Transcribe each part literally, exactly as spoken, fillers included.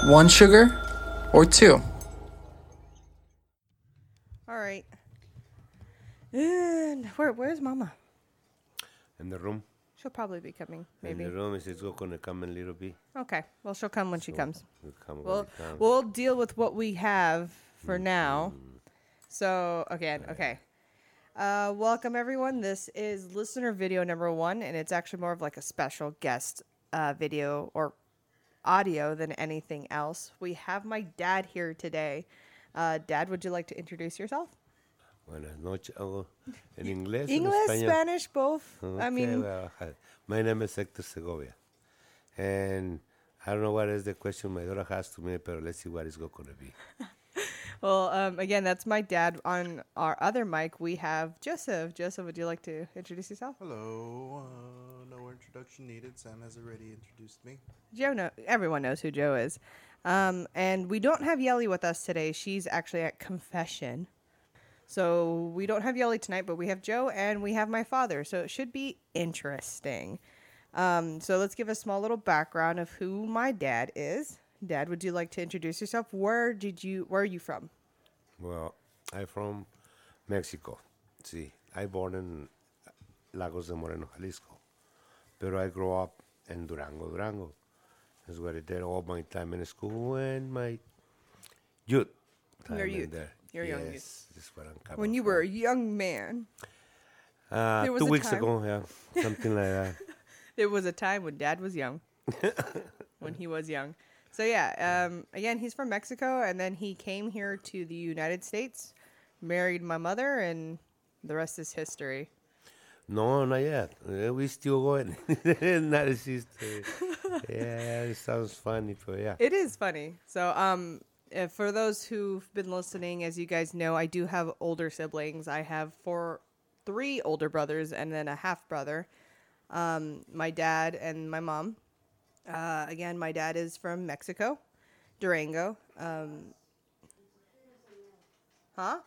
One sugar or two? All right. And where where's Mama? In the room. She'll probably be coming, maybe. In the room, is it's going to come in a little bit. Okay. Well, she'll come when she So, comes. We'll come when We'll it comes. we'll deal with what we have for now. So again, okay. Uh, welcome everyone. This is listener video number one, and it's actually more of like a special guest uh, video or audio than anything else. We have my dad here today. Uh, Dad, would you like to introduce yourself? Buenas noches. Oh, in English? English, in Spanish, both. Okay, I mean, well, hi. My name is Hector Segovia. And I don't know what is the question my daughter has to me, but let's see what it's going to be. well, um, again, that's my dad. On our other mic, we have Joseph. Joseph, would you like to introduce yourself? Hello. Uh, no introduction needed. Sam has already introduced me. Joe, know, everyone knows who Joe is. Um, and we don't have Yelly with us today. She's actually at confession. So we don't have Yelly tonight, but we have Joe and we have my father. So it should be interesting. Um, so let's give a small little background of who my dad is. Dad, would you like to introduce yourself? Where did you, where are you from? Well, I'm from Mexico. See, I born in Lagos de Moreno, Jalisco. But I grew up in Durango, Durango. That's where I did all my time in school and my youth time Your in youth. there. Your yes, young youth. This is where I'm coming When you from. were a young man. Uh, there was two a weeks time. ago, yeah, something like that. There was a time when Dad was young. when he was young. So yeah, um, again, he's from Mexico, and then he came here to the United States, married my mother, and the rest is history. No, not yet. Uh, we still going. Not a sister. Yeah, it sounds funny, but yeah. It is funny. So, um, if, for those who've been listening, as you guys know, I do have older siblings. I have four, three older brothers, and then a half brother. Um, my dad and my mom. Uh, again, my dad is from Mexico, Durango. Um, huh?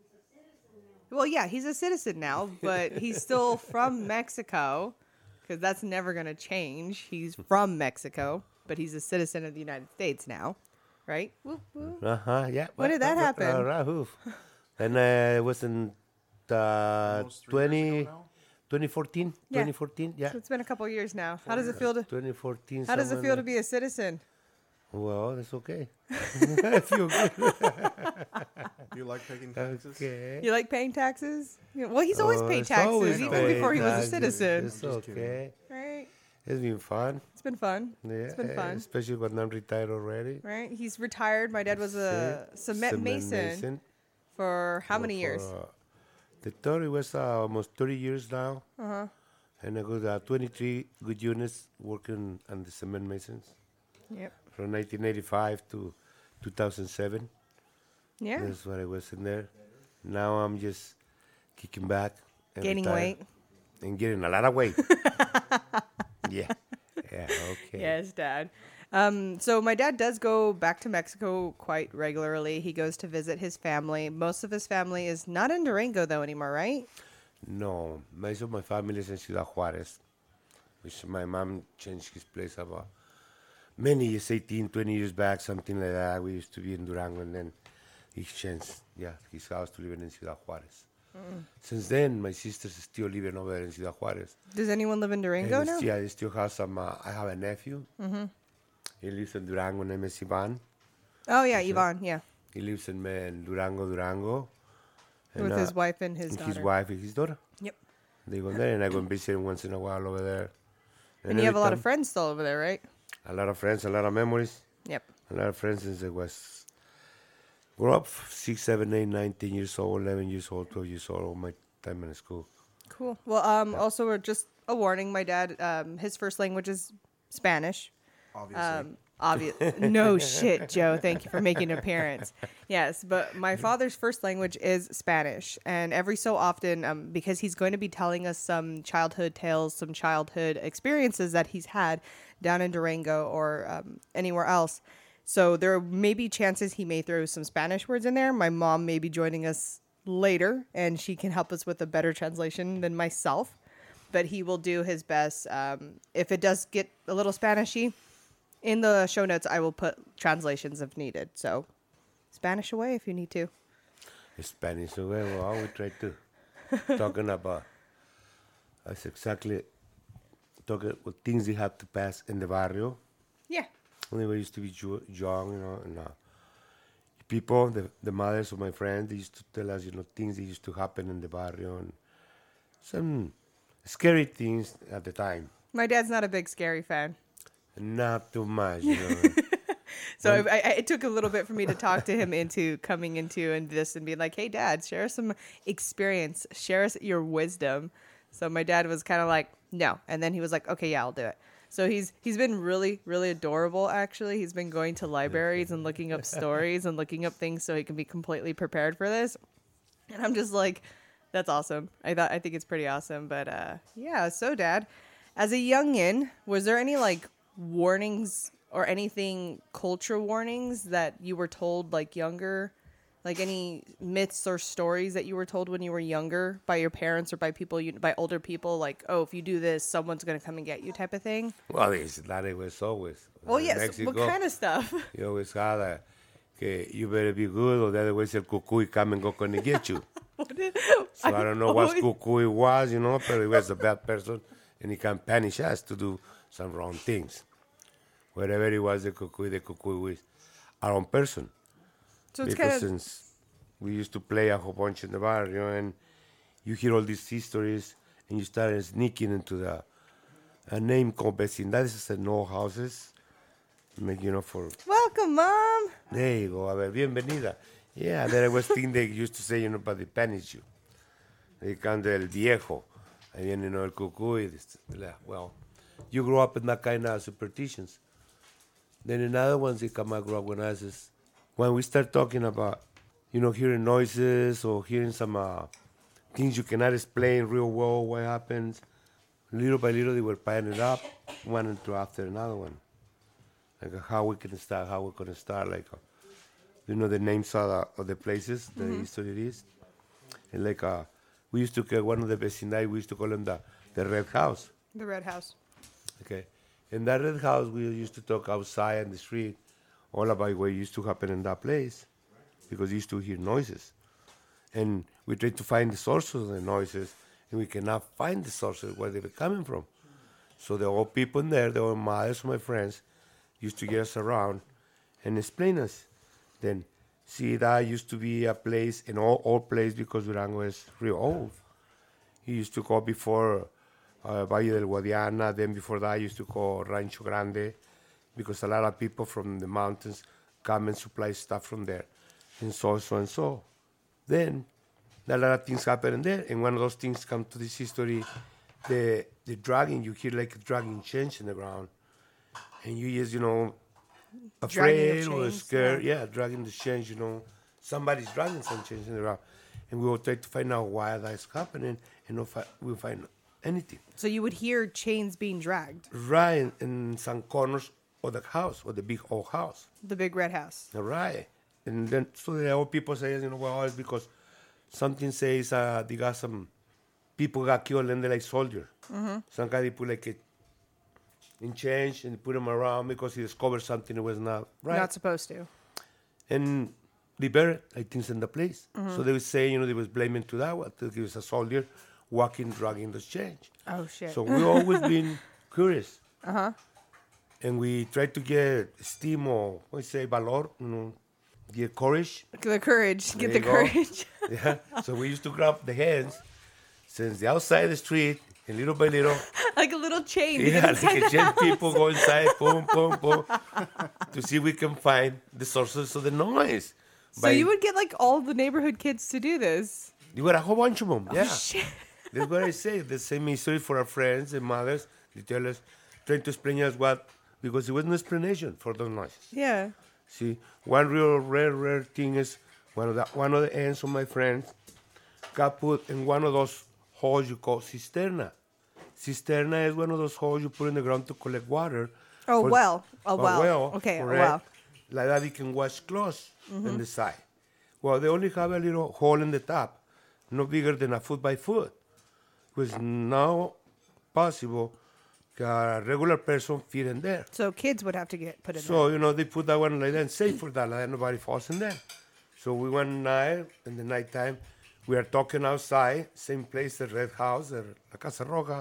Well, yeah, he's a citizen now, but he's still from Mexico because that's never going to change. He's from Mexico, but he's a citizen of the United States now, right? Woo, woo. Uh-huh, yeah. When did that happen? Uh, Rahuf. And uh, it was in uh, Almost three years twenty, ago now? twenty fourteen. Yeah. twenty fourteen, yeah. So it's been a couple of years now. How does it feel to twenty fourteen. How does it somewhere feel to there. be a citizen? Well, that's okay. I feel good. Do you like paying taxes? Okay. You like paying taxes? Yeah, well, he's always Oh, paid it's taxes, always even paid before he was a taxes. citizen. It's Just kidding. okay. Right? It's been fun. It's been fun. Yeah, It's been fun. especially when I'm retired already. Right? He's retired. My dad was a See? cement, mason, for how many For, years? uh, the thirty was uh, almost thirty years now. Uh-huh. And I got uh, twenty-three good units working on the cement masons Yep. from nineteen eighty-five to two thousand seven. Yeah. That's what I was in there. Now I'm just kicking back. And Gaining retired. weight. And getting a lot of weight. yeah. Yeah, okay. Yes, Dad. Um, so my dad does go back to Mexico quite regularly. He goes to visit his family. Most of his family is not in Durango, though, anymore, right? No, most of my family is in Ciudad Juarez, which my mom changed his place about many years, eighteen, twenty years back, something like that. We used to be in Durango, and then he changed, yeah, his house to living in Ciudad Juarez. Mm. Since then, my sister's still living over there in Ciudad Juarez. Does anyone live in Durango And now? it's- Yeah, they still have some, uh, I have a nephew. Mm-hmm. He lives in Durango, name is Ivan. Oh, yeah, Yvonne, yeah. He lives in, uh, in Durango, Durango. With uh, his wife and his and daughter. his wife and his daughter. Yep. They go there, and I go and visit him once in a while over there. And you have a every lot time- of friends still over there, right? A lot of friends, a lot of memories. Yep. A lot of friends since I was grew up six, seven, eight, nine, ten years old, eleven years old, twelve years old, all my time in school. Cool. Well, um, also, we're just a warning. My dad, um, his first language is Spanish. Obviously. Um, obvious. No shit, Joe. Thank you for making an appearance. Yes, but my father's first language is Spanish, and every so often, um, because he's going to be telling us some childhood tales, some childhood experiences that he's had down in Durango or um, anywhere else. So there may be chances he may throw some Spanish words in there. My mom may be joining us later, and she can help us with a better translation than myself. But he will do his best. Um, if it does get a little Spanishy, In the show notes, I will put translations if needed. So, Spanish away if you need to. Spanish away. Well, we try to talking about. That's exactly talking about things they have to pass in the barrio. Yeah. When we used to be ju- young, you know, and uh, people, the, the mothers of my friends, they used to tell us, you know, things that used to happen in the barrio and some scary things at the time. My dad's not a big scary fan. Not too much, you know. So I, I, it took a little bit for me to talk to him into coming into and this and being like, hey, Dad, share us some experience. Share us your wisdom. So my dad was kind of like, no. And then he was like, okay, yeah, I'll do it. So he's he's been really, really adorable, actually. He's been going to libraries and looking up stories and looking up things so he can be completely prepared for this. And I'm just like, that's awesome. I thought I think it's pretty awesome. But uh, yeah, so Dad, as a youngin, was there any like warnings or anything, culture warnings that you were told like younger? Like any myths or stories that you were told when you were younger by your parents or by people, you, by older people, like, oh, if you do this, someone's going to come and get you type of thing? Well, it's, that it was always. Well, In yes. Mexico, What kind of stuff? you always had a, okay, you better be good or otherwise el cucuy come and go and get you. So I don't know what always- cucuy was, you know, but he was a bad person and he can punish us to do some wrong things. Wherever he was the cucuy, the cucuy was our own person. So it's Because kind of, since we used to play a whole bunch in the barrio and you hear all these histories and you start sneaking into the a name called vecindades, is an old houses, make, you know, for, welcome, Mom. there you go, a ver, bienvenida. Yeah, there was thing they used to say, you know, but they punish you. They come del viejo, ahí viene, you know, el cucuy. this- Well, you grow up in that kind of superstitions. Then another ones they come out grow up when I was, when we start talking about, you know, hearing noises or hearing some uh, things you cannot explain real well what happens. Little by little they were piling it up, one into after another one. Like uh, how we can start, how we're gonna start, like, uh, you know, the names of the, of the places, the history it is. And like, uh, we used to call one of the vecindad, we used to call them the, the Red House. The Red House. Okay. In that red house, we used to talk outside in the street all about what used to happen in that place because we used to hear noises. And we tried to find the sources of the noises, and we cannot find the sources where they were coming from. So the old people in there, the old mothers of my friends, used to get us around and explain us. Then, see, that used to be a place, an old, old place because Durango is real old. He used to go before uh, Valle del Guadiana. Then before that, I used to call Rancho Grande because a lot of people from the mountains come and supply stuff from there. And so, so, and so. Then a lot of things happen in there. And one of those things come to this history, the the dragging, you hear like a dragging change in the ground. And you just, you know, Dragging afraid of or chains, scared. Yeah. dragging the change, you know. Somebody's dragging some change in the ground. And we will try to find out why that's happening and no fi- we'll find anything. So you would hear chains being dragged. Right in, in some corners of the house, or the big old house. The Big Red House. Right. And then so the old people say, you know, well, it's because something says uh, they got some people got killed and they're like soldier. Mm-hmm. Some guy they put like it in change and put him around because he discovered something that was not right. Not supposed to. And they buried like things in the place. So they would say, you know, they was blaming to that one. That he was a soldier walking, dragging the change. Oh, shit. So we always been curious. Uh-huh. And we tried to get steam or, what say, valor, you know, get courage. The courage. Get the There you go. courage. Yeah. So we used to grab the hands since the outside the street, and little by little, Like a little chain. yeah, inside like the a gen house. people go inside, boom, boom, boom, to see if we can find the sources of the noise. So you would get like all the neighborhood kids to do this. You got a whole bunch of them, yeah. Oh, shit. That's what I say. The same history for our friends and mothers. They tell us, trying to explain us what, because there was no explanation for those noises. Yeah. See, one real rare, rare thing is one of the one of the ends of my friends got put in one of those holes you call cisterna. Cisterna is one of those holes you put in the ground to collect water. Oh, for- well. A well. Okay, a correct. well. Like that you can wash clothes on the side. Well, they only have a little hole in the top, no bigger than a foot by foot. It was now possible a regular person fit in there. So kids would have to get put in So, you know, they put that one like that and safe for that, like that nobody falls in there. So we went night, in the nighttime, we are talking outside, same place, the Red House, the La Casa Roja,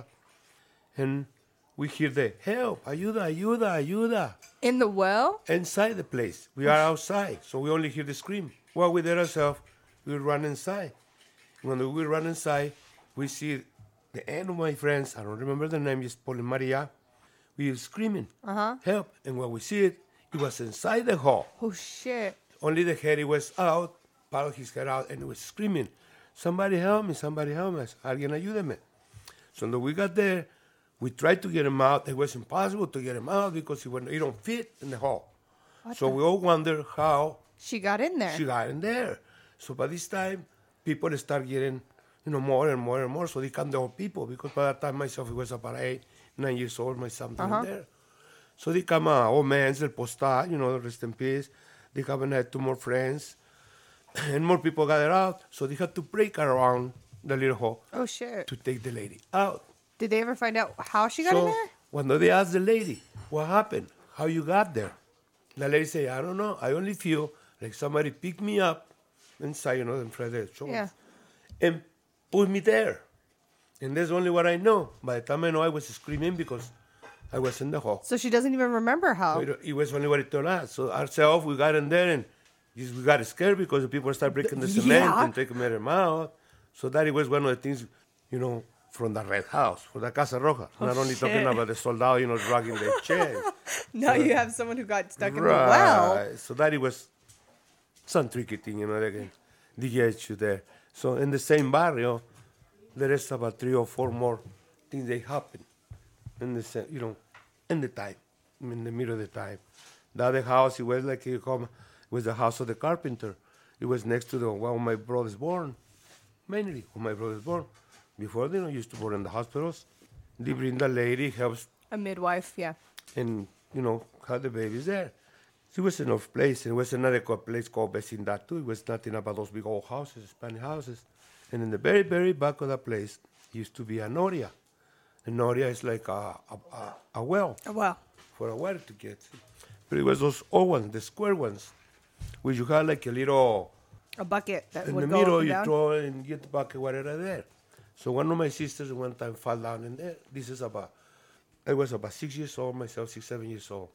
and we hear the, help, ayuda, ayuda, ayuda, there. In the well? inside the place. We are outside, so we only hear the scream. Well, we did ourselves, we run inside. When we run inside, we see the end of my friends, I don't remember the name, just Paul and Maria, we were screaming, uh-huh. help. And when we see it, it was inside the hall. Oh, shit. Only the head, it was out, part of his head out, and it was screaming, somebody help me, somebody help me, alguien ayúdeme. So when we got there, we tried to get him out. It was impossible to get him out because he, went, he don't fit in the hall. What so the- we all wonder how She got in there. she got in there. So by this time, people start getting, you know, more and more and more. So they come the old people because by that time myself, it was about eight, nine years old, my something Uh-huh. in there. So they come, uh, old man, El Postal, you know, rest in peace. They come and had two more friends. And more people gathered out. So they had to break around the little hall Oh, shit. to take the lady out. Did they ever find out how she got so in there? when they asked the lady, what happened? How you got there? The lady said, I don't know. I only feel like somebody picked me up inside, you know, in front of the shoulders, Yeah. and put me there. And that's only what I know. By the time I know, I was screaming because I was in the hall. So she doesn't even remember how. So it, it was only what it told us. So ourselves, we got in there and just, we got scared because the people started breaking the cement Yeah. and taking them out. So that it was one of the things, you know, from the Red House, from the Casa Roja. Not only talking shit. about the soldado, you know, dragging the chairs. Now you have someone who got stuck in the well. Right. So that it was some tricky thing, you know, they can they get you there. So in the same barrio, there is about three or four more things they happen in the same, you know, in the time, in the middle of the time. The other house, it was like you come, it was the house of the carpenter. It was next to the where my brother's born, mainly when my brother's born. Before they, you know, used to born in the hospitals. They bring the lady, helps, A midwife, yeah. and you know, had the babies there. It was enough place. It was another co- place called Vecindad too. It was nothing about those big old houses, Spanish houses. And in the very, very back of that place used to be a noria. A noria is like a, a, a, a well Oh, well. for a water to get. But it was those old ones, the square ones, where you had like a little, A bucket that in would the go middle, up and you down. throw it and get the bucket, whatever there. So one of my sisters one time fell down in there. This is about, I was about six years old, myself six, seven years old.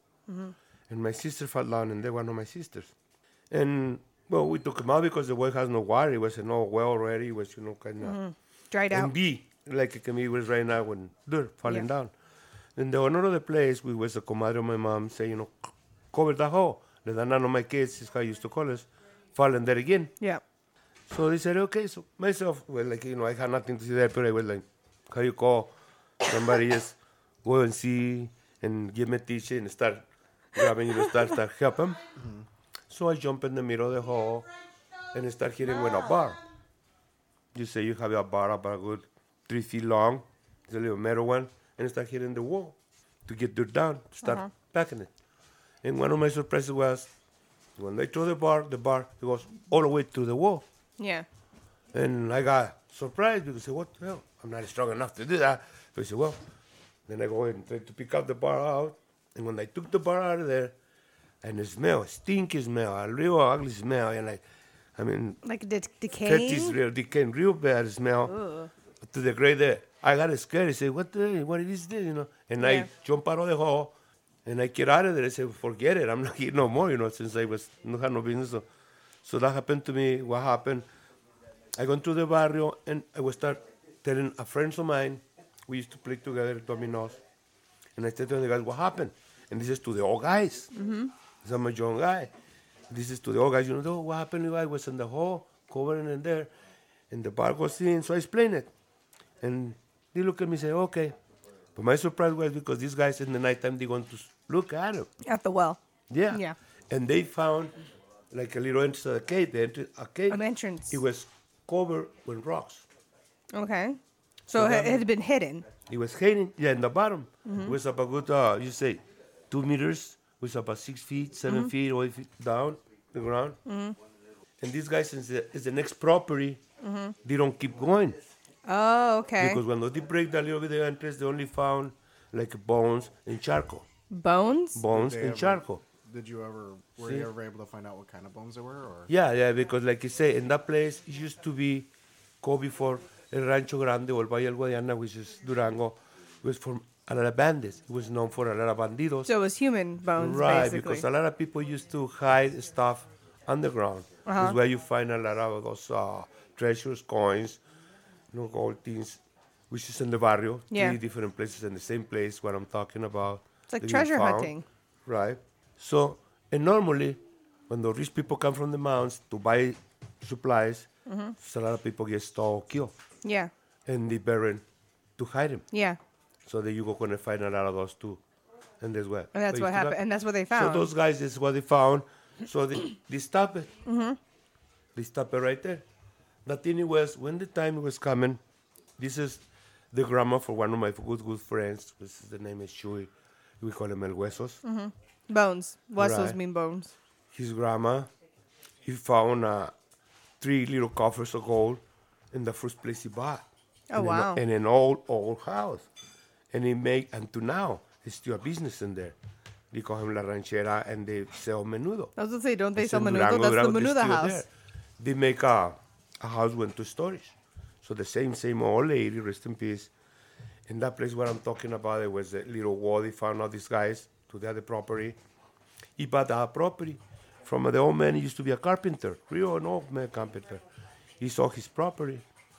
And my sister fell down in there, one of my sisters. And, well, we took him out because the well has no water. It was an old well already. It was, you know, kind of, Dried and out. B, like it can be was right now when dirt falling Yeah. down. And the owner of the place, we was the comadre of my mom, say, you know, cover the hole. Let none of my kids, is how I used to call us, fall in there again. Yeah. So they said, okay. So myself, well, like, you know, I had nothing to see there, but I was like, how you call somebody just go and see and give me a teacher and start grabbing, you know, start, start help him. So I jump in the middle of the hall and start hitting with a bar. You say you have a bar about a good three feet long, it's a little metal one, and start hitting the wall to get dirt down, start packing it. And one of my surprises was when they throw the bar, the bar it goes all the way to the wall. Yeah. And I got surprised because I said, what the hell? I'm not strong enough to do that. But I said, well, then I go and try to pick up the bar out. And when I took the bar out of there, and the smell, stinky smell, a real ugly smell, and I, I mean, Like de- fetish decaying. real, decaying, real bad smell. To the grade that I got scared. I said, what the, what is this, you know? And Yeah. I jump out of the hall, and I get out of there. I said, forget it. I'm not here no more, you know, since I was, no had no business. So, so that happened to me. What happened? I go to the barrio, and I would start telling a friends of mine, we used to play together dominoes, and I said to the guys, what happened? And this is to the old guys. Mm-hmm. I'm a young guy. This is to the old guys, you know, what happened? I was in the hall, covering in there, and the bar was in, so I explained it. And they look at me and say, okay. But my surprise was because these guys in the nighttime, they want to s- look at him. At the well. Yeah. Yeah. And they found like a little entrance to the cave. The entry, a cave. An entrance. It was covered with rocks. Okay. So, So it that- had been hidden. It was hidden, yeah, in the bottom. Mm-hmm. It was about good, uh, you say, two meters. It was about six feet, seven Mm-hmm. feet, or eight feet down the ground. And these guys, since the, it's the next property, they don't keep going. Oh, okay. Because when they break that little bit of entrance, they only found like bones and charcoal. Bones? Bones Did they and ever- charcoal. Did you ever were See? you ever able to find out what kind of bones they were, or Yeah, yeah, because like you say, in that place, it used to be called before El Rancho Grande or Valle del Guadiana, which is Durango. It was from a lot of bandits. It was known for a lot of bandidos. So it was human bones, Right, basically. because a lot of people used to hide stuff underground. Uh-huh. That's where you find a lot of those uh, treasures, coins, you know, gold things, which is in the barrio. Yeah. Three different places in the same place, what I'm talking about. It's like that you treasure found. hunting. Right. So, and normally, when the rich people come from the mountains to buy supplies, Mm-hmm. so a lot of people get stole, killed, Yeah. and they bury to hide them. Yeah. So then you go gonna find a lot of those too, and that's what. And that's but what you still happened. have- And that's what they So found. those guys, this is what they found. So they, they stopped it. Mm-hmm. They stopped it right there. The thing was, when the time was coming, this is the grandma for one of my good, good friends. This is the name is Shui. We call him El Huesos. Bones. Huesos Right. mean bones. His grandma, he found uh, three little coffers of gold in the first place he bought. Oh, in wow. An, in an old, old house. And he make, and to now, it's still a business in there. They call him La Ranchera, and they sell menudo. I was going to say, don't they It's sell in menudo? Durango, That's Durango, the they're menudo still house. there. They make a, a house went to storage. So the same, same old lady, rest in peace. In that place where I'm talking about, there was a little wall. They found all these guys to the other property. He bought that property from the old man. He used to be a carpenter, real an old man carpenter. He saw his property.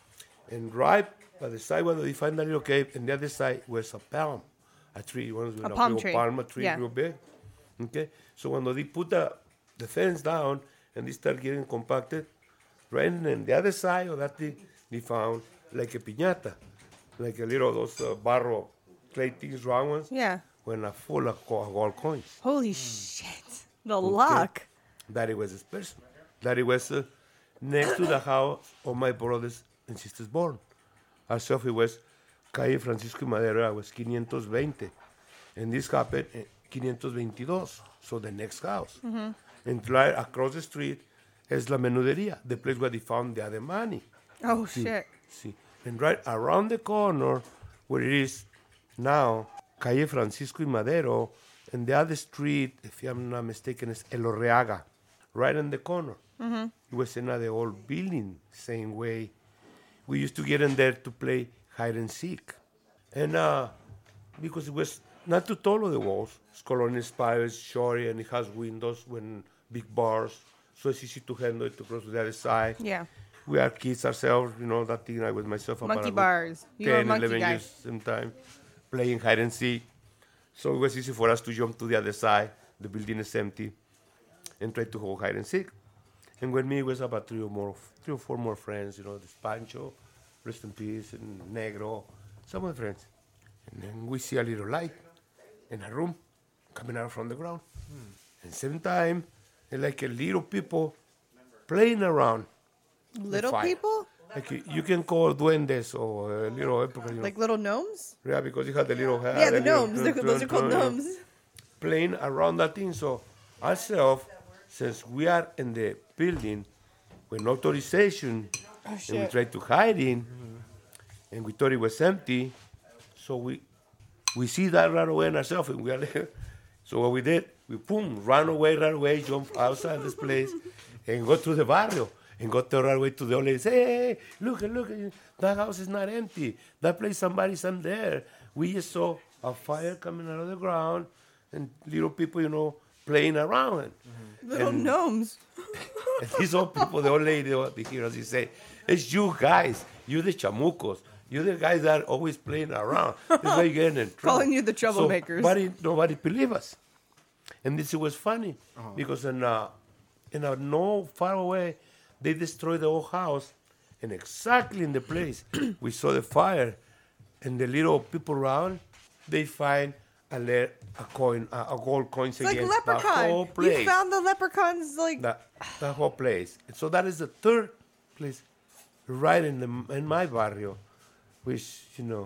And right by the side where they find that little cave, and the other side was a palm, a tree. One was A palm real tree. palm, a tree Yeah. real big. Okay, so when they put the, the fence down and they start getting compacted, right in the other side of that thing, they found like a piñata, like a little those uh, barro clay things, round ones, Yeah. when a full of co- gold coins. Holy shit. The luck. That it was his person. That it was uh, next to the house of my brothers and sisters born. Ourselves, it was Calle Francisco y Madero, it was five twenty. And this happened in five twenty-two, so the next house. And right across the street is La Menuderia, the place where they found the other money. Oh, shit. See, and right around the corner, where it is now, Calle Francisco y Madero, and the other street, if I'm not mistaken, is El Orreaga, right in the corner. Mm-hmm. It was another old building, same way. We used to get in there to play hide and seek. And uh, because it was not too tall of the walls, it's colonial style, it's short, and it has windows when big bars, so it's easy to handle it to cross to the other side. Yeah. We are kids ourselves, you know, that thing I was myself about Monkey a good bars. You're a ten, monkey eleven guy. years sometime, playing hide and seek. So it was easy for us to jump to the other side. The building is empty, and try to hold hide and seek. And with me, it was about three or more, three or four more friends. You know, this Pancho, rest in peace, and Negro, some of the friends. And then we see a little light in a room coming out from the ground. And same time, and like a little people playing around. the Little fire. people? Like you- you can call duendes or uh, little, you know, Like little gnomes? yeah, because you have the little hair. Yeah, the little gnomes. They're- dun- Those are called dun- dun, gnomes. Playing around that thing. So ourselves, since we are in the building with no authorization, and we shit. tried to hide in, and we thought it was empty, so we we see that right away in ourselves, and we are there. So what we did, we boom, ran away right away, jump outside this place, and go to the barrio, and go to right away to the old lady. Say, hey, hey, look, look, that house is not empty. That place, somebody's in there. We just saw a fire coming out of the ground, and little people, you know, playing around. Little And- gnomes. And these old people, the old lady, the heroes, they say, it's you guys, you the chamucos. You're the guys that are always playing around. That's why you're getting in trouble. Calling you the troublemakers. So nobody, nobody believe us. And this was funny because in, uh, in a no far away, they destroyed the whole house. And exactly in the place we saw the fire and the little people around, they find a, le- a coin, a, a gold coins It's like against the leprechaun. whole place. You found the leprechauns like That, that whole place. And so that is the third place right in the in my barrio, which, you know,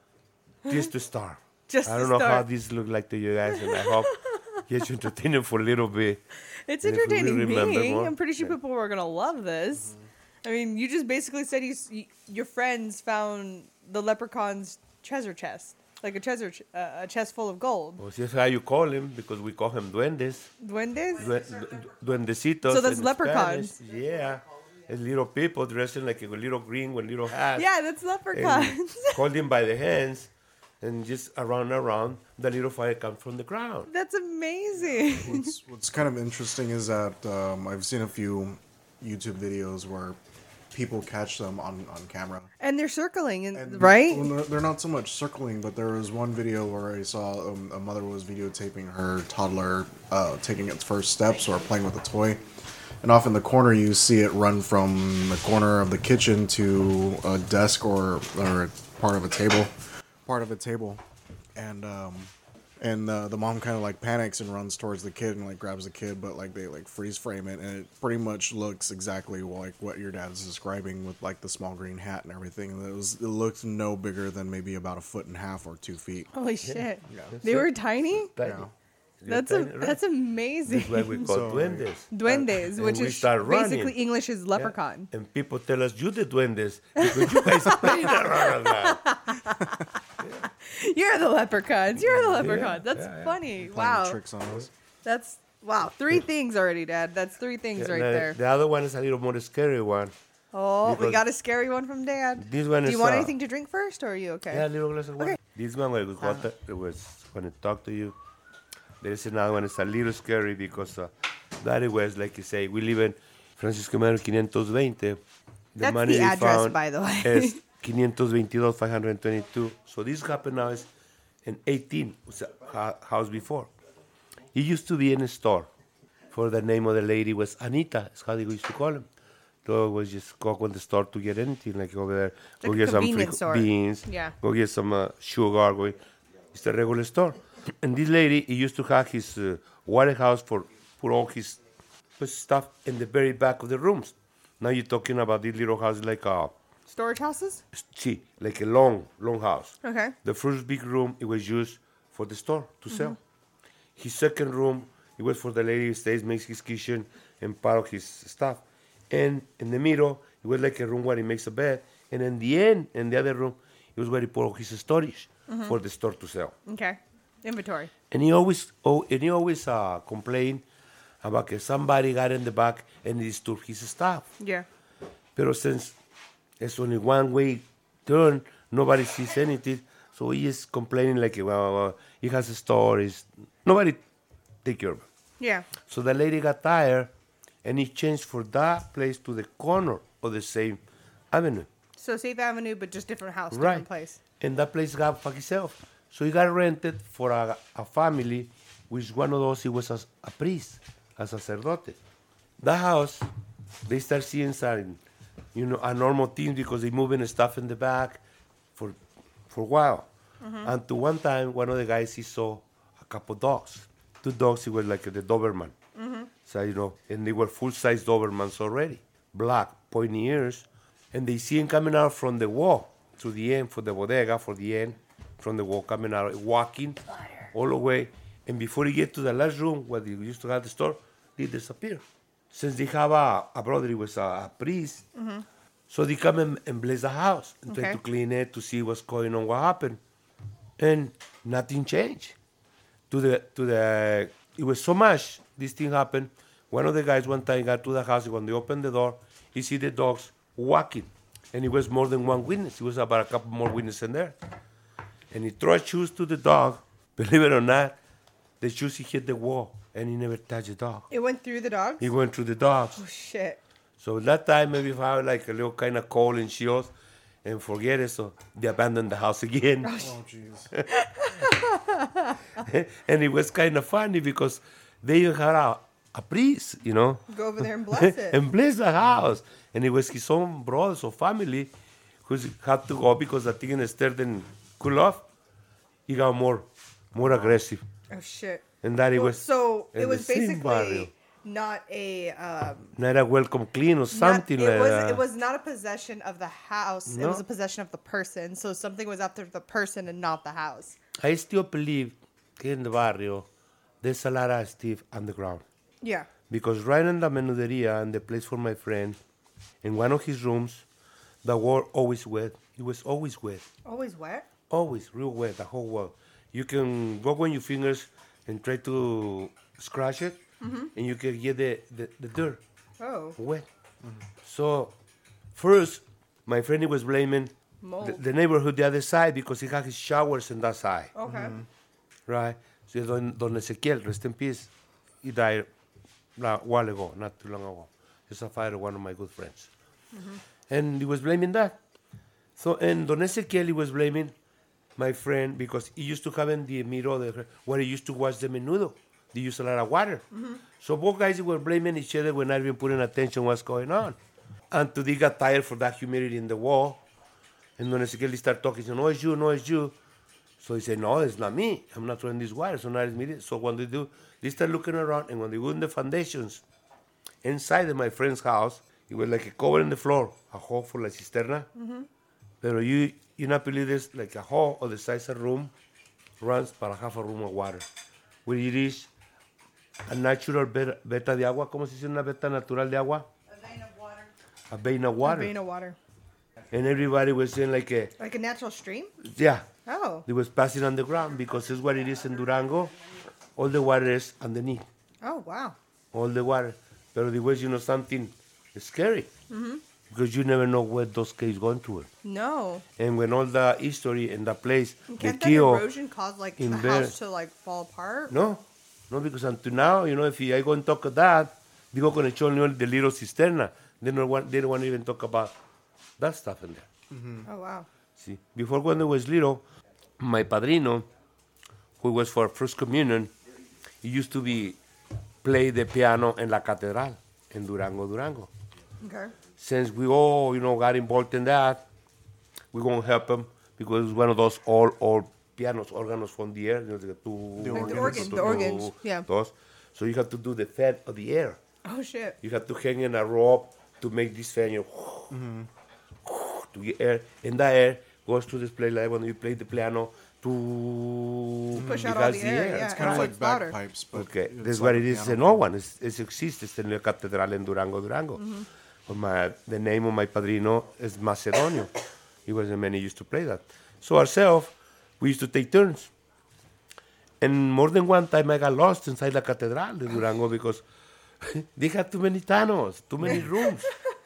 just to start. Just I to don't know how start. these look like to you guys, and I hope get you entertained for a little bit. it's And if we entertaining remember me. more- I'm pretty sure people are gonna love this. I mean, you just basically said you, s- y your friends found the leprechaun's treasure chest. Like a treasure, ch- uh, a chest full of gold. Well, that's how you call him, because we call him duendes. Duendes? Duen- du- Duendecitos. So that's in leprechauns. Spanish. Yeah. It's little people dressing like a little green with little hats. Yeah, that's And leprechauns. holding by the hands, and just around and around, the little fire comes from the ground. That's amazing. What's, what's kind of interesting is that um, I've seen a few YouTube videos where people catch them on, on camera. And they're circling, and, And right? well, they're- they're not so much circling, but there was one video where I saw um, a mother was videotaping her toddler uh, taking its first steps or playing with a toy. And off in the corner, you see it run from the corner of the kitchen to a desk or or part of a table, part of a table, and um, and uh, the mom kind of like panics and runs towards the kid and like grabs the kid, but like they like freeze frame it, and it pretty much looks exactly like what your dad is describing with like the small green hat and everything. And it was it looked no bigger than maybe about a foot and a half or two feet. Holy shit. That's They it. were tiny? Tiny. Yeah. They're That's a, tiny, right? that's amazing. That's why we call So, duendes. Duendes, And which we is start basically running. English is leprechaun. And people tell us, you the duendes, because you guys playing around that. You're the leprechauns. You're the leprechauns. yeah, That's yeah. funny. Playing Wow. tricks on us. That's wow. Three things already, Dad. That's three things right the, there. The other one is a little more scary one. Oh, we because got a scary one from Dad. This one Do is you want uh, anything to drink first, or are you okay? Yeah, a little glass of water. Okay. This one where we got it, it was when I talk to you. There's another one that's a little scary because uh, that was like you say, we live in Francisco Madero five twenty. The That's money the they address, found by the way. is five twenty-two, five twenty-two. So this happened now is in eighteen, was a ha- house before. It used to be in a store. For the name of the lady was Anita, is how they used to call him. So it was just go in the store to get anything, like over there, go Like a get some convenience store. beans, Yeah. go get some uh, sugar. Go, it's a regular store. And this lady, he used to have his uh, warehouse for put all his his stuff in the very back of the rooms. Now you're talking about this little house like a, Storage houses? see, like a long, long house. Okay. The first big room, it was used for the store to sell. His second room, it was for the lady who stays, makes his kitchen and part of his stuff. And in the middle, it was like a room where he makes a bed. And in the end, in the other room, it was where he put all his storage for the store to sell. Okay. Inventory. And he always, oh, and he always uh, complained about that somebody got in the back and disturbed his stuff. Yeah. Pero since it's only one way turn, nobody sees anything. So he is complaining like, well, well he has a store. Is nobody take care of it. Yeah. So the lady got tired, and he changed for that place to the corner of the same avenue. So Safe Avenue, but just different house, Right. different place. And that place got for himself. So he got rented for a, a family, which one of those, he was a, a priest, a sacerdote. That house, they start seeing some, you know, abnormal things because they moving stuff in the back for for a while. And to one time, one of the guys, he saw a couple dogs. Two dogs, he was like the Doberman. So, you know, and they were full-size Dobermans already. Black, pointy ears. And they see him coming out from the wall to the end, for the bodega, for the end, from the wall coming out, walking all the way. And before he get to the last room where they used to have the store, they disappear. Since they have a, a brother, he was a, a priest, so they come and, and bless the house and try Okay. to clean it to see what's going on, what happened. And nothing changed. To the, to the, it was so much, this thing happened. One of the guys one time got to the house, when they opened the door, he see the dogs walking. And it was more than one witness. It was about a couple more witnesses in there. And he threw shoes to the dog. Believe it or not, the shoes, he hit the wall, and he never touched the dog. It went through the dogs? He went through the dogs. Oh, shit. So that time, maybe if I had like a little kind of cold and chills, and forget it, so they abandoned the house again. Oh, jeez. And it was kind of funny because they even had a, a priest, you know, Go over there and bless it. and bless the house. And it was his own brothers or family who had to go because the thing in the stair didn't cool off. He got more, more aggressive. Oh, shit. And that it Well, was so in it the was same barrio. basically not a um, Not a welcome clean or not- something it like was that. it was not a possession of the house. It was No. a possession of the person. So something was after the person and not the house. I still believe that in the barrio, there's a lot of Steve underground. Yeah. Because right in the menuderia and the place for my friend, in one of his rooms, the wall always wet. It was always wet. Always wet. Always real wet, the whole wall. You can go on your fingers and try to scratch it, and you can get the, the, the dirt Oh. wet. So first, my friend he was blaming Mold. the, the neighborhood the other side because he had his showers in that side, Okay. right? So Don, Don Ezequiel, rest in peace, he died a while ago, not too long ago. He's a fighter, one of my good friends. And he was blaming that. So, and Don Ezequiel, he was blaming my friend because he used to have in the mirror the, where he used to wash the menudo. They used a lot of water. So both guys were blaming each other when not even putting attention what's going on. And they got tired for that humidity in the wall. And Don Ezequiel started talking, saying, no, it's you, no, it's you. So he said, no, it's not me. I'm not throwing this water, so not it's me. So when they do, they start looking around, and when they go in the foundations, inside of my friend's house, it was like a cover in the floor, a hole for la cisterna. Pero you, you not believe this, like a hole of the size of a room runs para half a room of water. Where it is a natural beta, beta de agua, ¿cómo se dice una beta natural de agua? A vein of water. A vein of water. A vein of water. And everybody was saying like a, Like a natural stream? yeah, Oh. they was passing on the ground because it's what it is in Durango. All the water is underneath, Oh, wow. all the water. But the was, you know, something scary because you never know where those caves going to it. No. And when all the history in the place, And they can't that kill. erosion cause like the in house there. to like fall apart? No, no, because until now, you know, if I go and talk of that, they go going to show you the little cisterna. They don't want, they don't want to even talk about that stuff in there. Oh, wow. See, before when I was little, my padrino, who was for first communion, he used to be play the piano in La Catedral in Durango, Durango. Okay. Since we all, you know, got involved in that, we gonna help him because it's one of those old, old pianos, órganos from the air. You know, the, two, The Like the organs. organ, the organs, yeah. Those. So you have to do the fan of the air. Oh, shit. You have to hang in a rope to make this fan, you know, to get air. And that air goes to this place like when you play the piano to Push out it all has the air, yeah. It's kind of So like it's louder. bagpipes, but Okay, it's that's like what a it is piano. in all one. It's, it exists. It's in the Catedral in Durango, Durango. But my, the name of my padrino is Macedonio. He was the man who used to play that. So ourselves, we used to take turns. And more than one time I got lost inside the Catedral de Durango because they had too many tanos, too many rooms.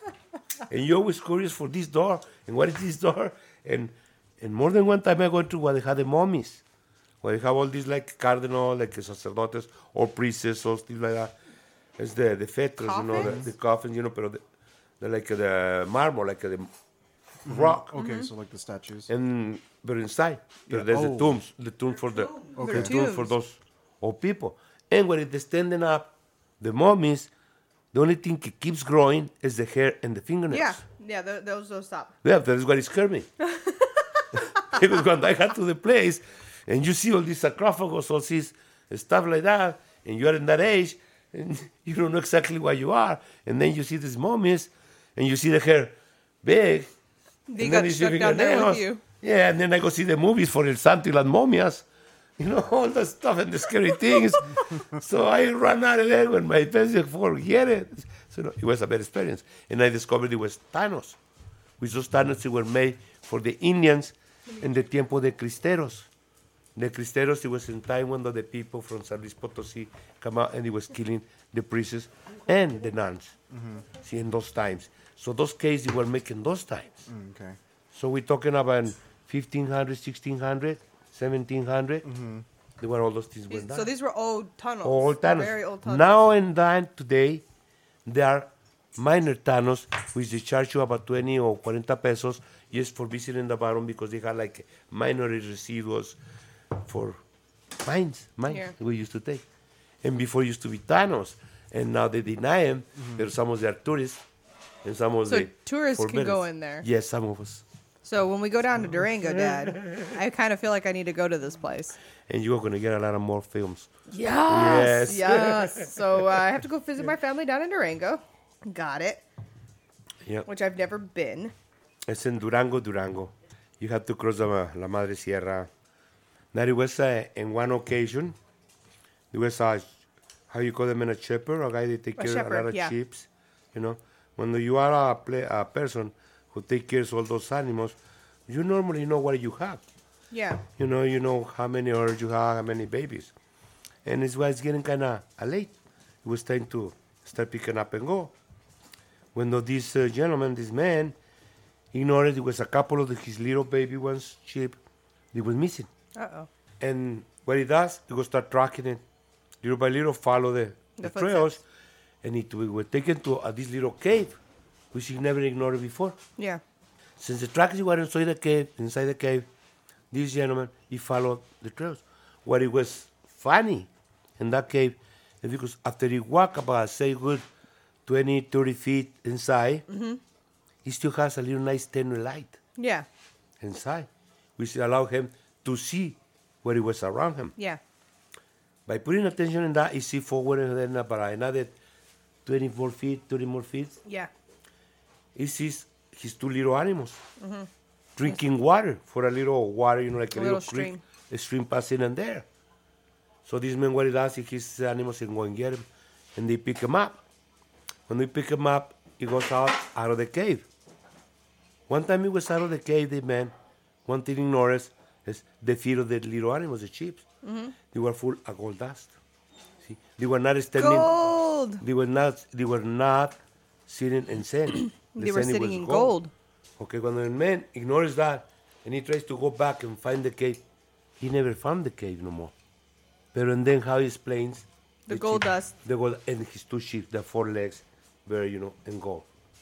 And you're always curious for this door. And what is this door? And and more than one time I go to where they had the mummies. Where they have all these like cardinal, like sacerdotes, or priests, or stuff like that. It's the, the fetters, you know, the, Coffins? the coffins, you know, but the, the, like the marble, like the rock. Okay, so like the statues. And but inside, but Yeah. there's Oh. the tombs, the tomb for the, Okay. the tomb for Tombs. those old people. And when it's standing up, the mummies, the only thing that keeps growing is the hair and the fingernails. Yeah. Yeah, th- those don't stop. Yeah, that is what scared me. Because when I got to the place, and you see all these sarcophagus, all this stuff like that, and you're in that age, and you don't know exactly where you are, and then you see these mummies, and you see the hair big, They and got then you see stuck down there with fingernails. you. Yeah, and then I go see the movies for El Santo y las momias. You know, all the stuff and the scary things. So I ran out of there when my parents said, forget it. So no, it was a bad experience. And I discovered it was Thanos, which those Thanos were made for the Indians in the tiempo de Cristeros. The Cristeros, it was in time when the people from San Luis Potosí come out and it was killing the priests and the nuns. See, in those times. So those cases they were making those times. Mm, okay. So we're talking about fifteen hundred, sixteen hundred, seventeen hundred. There were all those things went So down. these were old tunnels. Old tunnels. Very old tunnels. Now and then today, there are minor tunnels which they charge you about twenty or forty pesos just for visiting the bottom because they have like minor residuals for mines, mines Here. we used to take. And before used to be tunnels. And now they deny them. But some of them are tourists. And some of So them tourists for can go business. in there? Yes, some of us. So when we go down to Durango, Dad, I kind of feel like I need to go to this place. And you're going to get a lot of more films. Yes. Yes. Yes. So uh, I have to go visit my family down in Durango. Got it. Yeah. Which I've never been. It's in Durango, Durango. You have to cross the La Madre Sierra. Now, it was uh, in one occasion, there was a, how you call them, in a shepherd, a guy that take A care of a shepherd, lot of yeah. sheep. You know, when you are a, play, a person who take care of all those animals, you normally know what you have. Yeah. You know, you know how many orders you have, how many babies. And it was getting kind of late. It was time to start picking up and go. When the, this uh, gentleman, this man, ignored it was a couple of the, his little baby ones, sheep, they was missing. Uh-oh. And what he does, he will start tracking it, little by little, follow the, The the, trails, footsteps. and it we were taken to uh, this little cave, which he never ignored before. Yeah. Since the tracks were inside the cave, inside the cave, this gentleman, he followed the trails. What it was funny in that cave, is because after he walked about, say, good twenty, thirty feet inside, he still has a little nice tiny light Yeah. inside, which allowed him to see what it was around him. Yeah. By putting attention in that, he see forward and then about another twenty-four feet, thirty more feet, Yeah. he sees his two little animals drinking water for a little water, you know, like a, A little, little creek, stream. a stream passing in there. So this man, what he does, he his animals and go and get him, and they pick him up. When they pick him up, he goes out out of the cave. One time he was out of the cave, the man, one thing he noticed is the feet of the little animals, the sheep. They were full of gold dust. See, they were not standing. Gold. They were not. They were not sitting in sand. The They were sand, it sitting was in gold. Okay, when the man ignores that and he tries to go back and find the cave, he never found the cave no more. But and then how he explains The gold sheep- dust. the gold and his two sheep, the four legs, were you know in gold.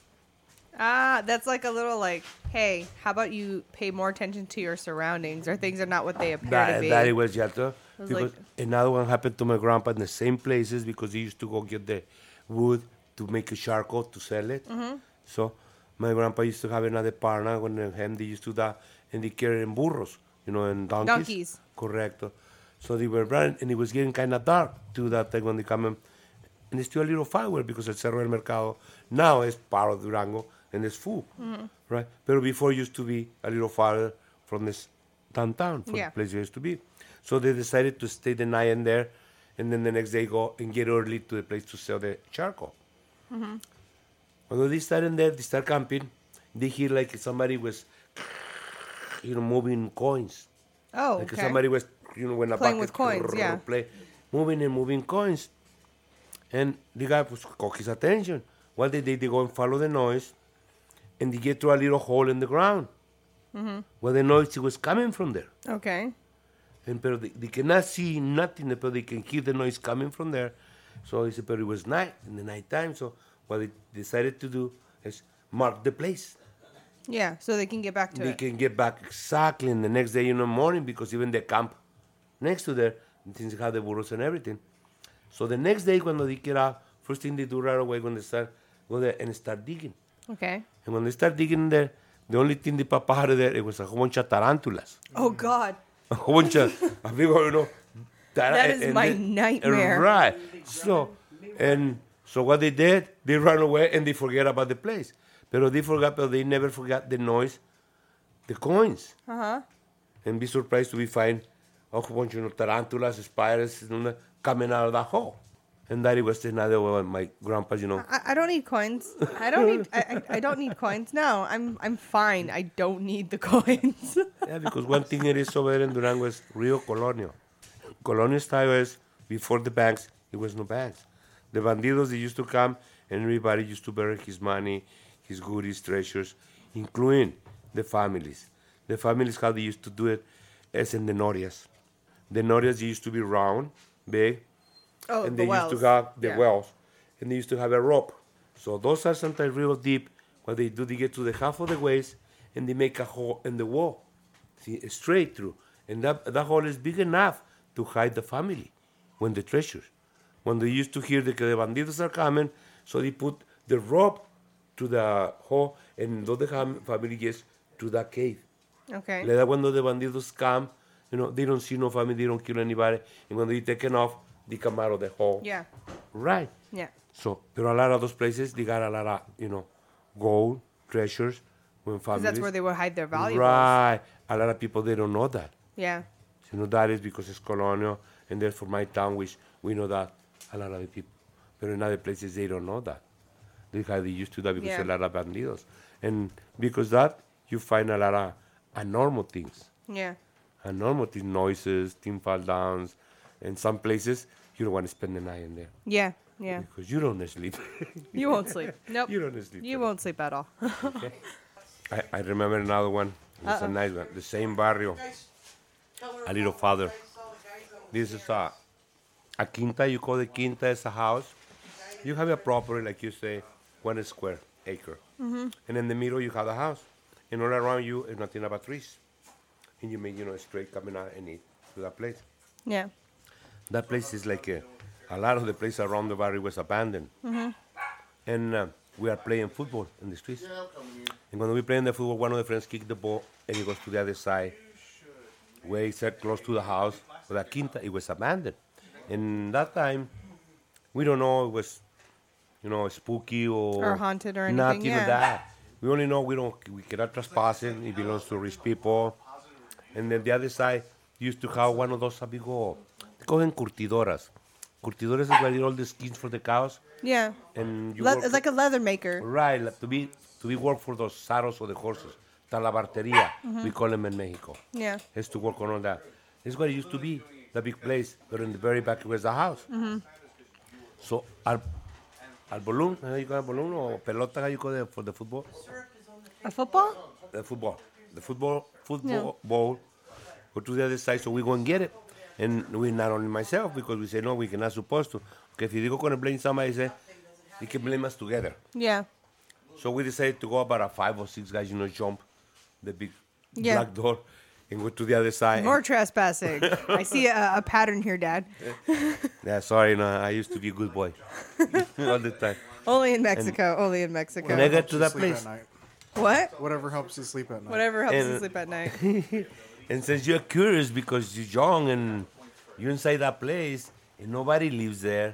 Ah, that's like a little like, hey, how about you pay more attention to your surroundings, or things are not what they appear to That, be. that it was Yato. was Because like- another one happened to my grandpa in the same places because he used to go get the wood to make a charcoal to sell it. Mm-hmm. So my grandpa used to have another partner when him they used to that and they carried in burros, you know, and donkeys. Donkeys. Correcto. So they were running and it was getting kind of dark to that time when they come in. And it's still a little far because el Cerro del Mercado now is part of Durango and it's full, Mm-hmm. right? But before it used to be a little farther from this downtown, from Yeah. the place it used to be. So they decided to stay the night in there, and then the next day go and get early to the place to sell the charcoal. Mm-hmm. When they start in there, they start camping. They hear like somebody was, you know, moving coins. Oh, Like okay. somebody was, you know, when a Playing bucket with coins, yeah. play, moving and moving coins. And the guy was caught his attention. What they did, they go and follow the noise, and they get to a little hole in the ground. Mm-hmm. Where the noise was coming from there. Okay. And pero they, they cannot see nothing, but they can hear the noise coming from there. So he said, but it was night, in the night time. So what they decided to do is mark the place. Yeah, so they can get back to They it. can get back exactly in the next day in the morning because even the camp next to there, things have the burros and everything. So the next day when they get out, first thing they do right away when they start, go there and start digging. Okay. And when they start digging in there, the only thing they pop out of there, it was a whole bunch of tarantulas. Oh God. A whole bunch of, a big, you know. Tara- That is my then- nightmare. Right. So, and so what they did, they ran away and they forget about the place. But they forgot, but they never forgot the noise, the coins. Uh huh. And be surprised to be find a whole bunch of you know, tarantulas, spiders, you know, coming out of that hole. And that it was another one of my grandpa's, you know. I, I don't need coins. I don't need. I, I, I don't need coins. No, I'm I'm fine. I don't need the coins. Yeah, because one thing it is over there in Durango is Rio Colonial. Colonial style is before the banks, it was no banks. The bandidos, they used to come and everybody used to bury his money, his goodies, treasures, including the families. The families, how they used to do it, is in the norias. The norias used to be round, big, Oh, and the they wells. used to have the Yeah. wells, and they used to have a rope. So those are sometimes real deep. What they do, they get to the half of the waist, and they make a hole in the wall, see, straight through, and that that hole is big enough to hide the family, when the treasures. When they used to hear that the bandidos are coming, so they put the rope to the hole, and though the ham- family gets to that cave. Okay. Like that when the bandidos come, you know, they don't see no family, they don't kill anybody, and when they taken off, they come out of the hole. Yeah. Right. Yeah. So, pero a lot of those places, they got a lot of, you know, gold, treasures, when 'Cause families. that's where they would hide their valuables. Right. A lot of people, they don't know that. Yeah. You know, that is because it's colonial, and therefore my town, which we know that a lot of the people. But in other places, they don't know that. They how they used to that because Yeah. a lot of bandidos. And because that, you find a lot of abnormal things. Yeah. And normal these noises, team fall downs, and some places you don't want to spend the night in there Yeah, yeah. because you don't sleep. You won't sleep. Nope. You don't sleep. You won't sleep at all. Okay. I, I remember another one. It's a nice one. The same barrio. A little farther. This is a, a quinta. You call it quinta. It's a house. You have a property, like you say, one square acre. Mm-hmm. And in the middle, you have the house. And all around you is nothing but trees. And you make, you know, straight coming out and eat to that place. Yeah. That place is like a, a lot of the place around the barrio was abandoned. Mm-hmm. And uh, we are playing football in the streets. And when we play in the football, one of the friends kicked the ball and he goes to the other side. Where he said close to the house, but the quinta, it was abandoned. And that time, we don't know it was, you know, spooky or, Or haunted or anything, Not even yeah. that. We only know we don't, we cannot trespass it. It belongs to rich people. And then the other side used to have one of those amigo, they call them curtidoras. Curtidoras is where you all the skins for the cows. Yeah. And you Le- work it's like a leather maker. right, like to be to be work for those saddles or the horses. Talabarteria, we call them in Mexico. Yeah. Has to work on all that. It's where it used to be, the big place, but in the very back was the house. Mm-hmm. So, al, al balloon, how you call it, balloon or pelota, how you call it for the football? A football? The football. The football, football ball, go to the other side so we go and get it. And we not only myself, because we say, no, we cannot supposed to. Okay, if you're going to blame somebody, say, you can blame us together. Yeah. So we decided to go about a five or six guys, you know, jump the big Yeah. black door and go to the other side. More trespassing. I see a, a pattern here, Dad. Yeah, sorry, no, I used to be a good boy all the time. Only in Mexico. Only in Mexico. When I got Helps to you that sleep place, at night. What? Whatever helps you sleep at night. Whatever helps And- you sleep at night. and since you're curious because you're young and you're inside that place and nobody lives there,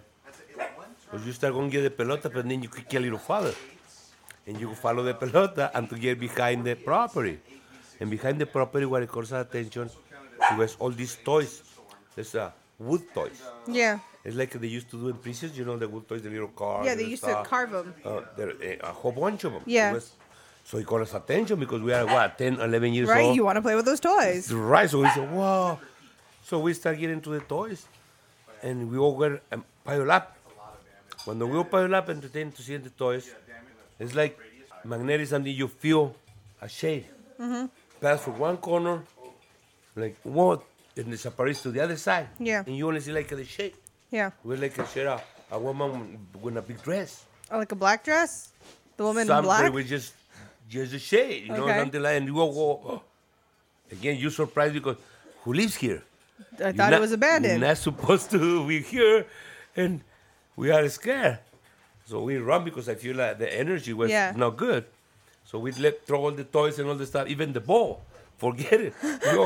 so you start going to get the pelota, but then you kick a little farther. And you follow the pelota until you get behind the property. And behind the property, what it calls our attention, it was all these toys. There's uh, wood toys. Yeah. It's like they used to do in prisons, you know, the wood toys, the little cars. Yeah, they and used stuff. to carve them. Uh, there, uh, a whole bunch of them. Yeah. It was- so it called us attention because we are, what, ten, eleven years Right? old? You want to play with those toys. Right, so we said, wow. So we start getting to the toys. And we all were um, piled up. When we all piled up and entertained to see the toys, it's like magnetic something you feel a shade. Mm-hmm. Pass from one corner, like what, and disappears to the other side. Yeah. And you only see like the shade. Yeah. We're like a shade, a, a woman with a big dress. Oh, like a black dress? The woman in Somebody black? with just, just a shade, you know, Okay. something like, and you all go, oh. Again, you're surprised because who lives here? I You're thought not- it was abandoned. You're not supposed to be here, and we are scared. So we run because I feel like the energy was Yeah. not good. So we let throw all the toys and all the stuff, even the ball. Forget it. We, go,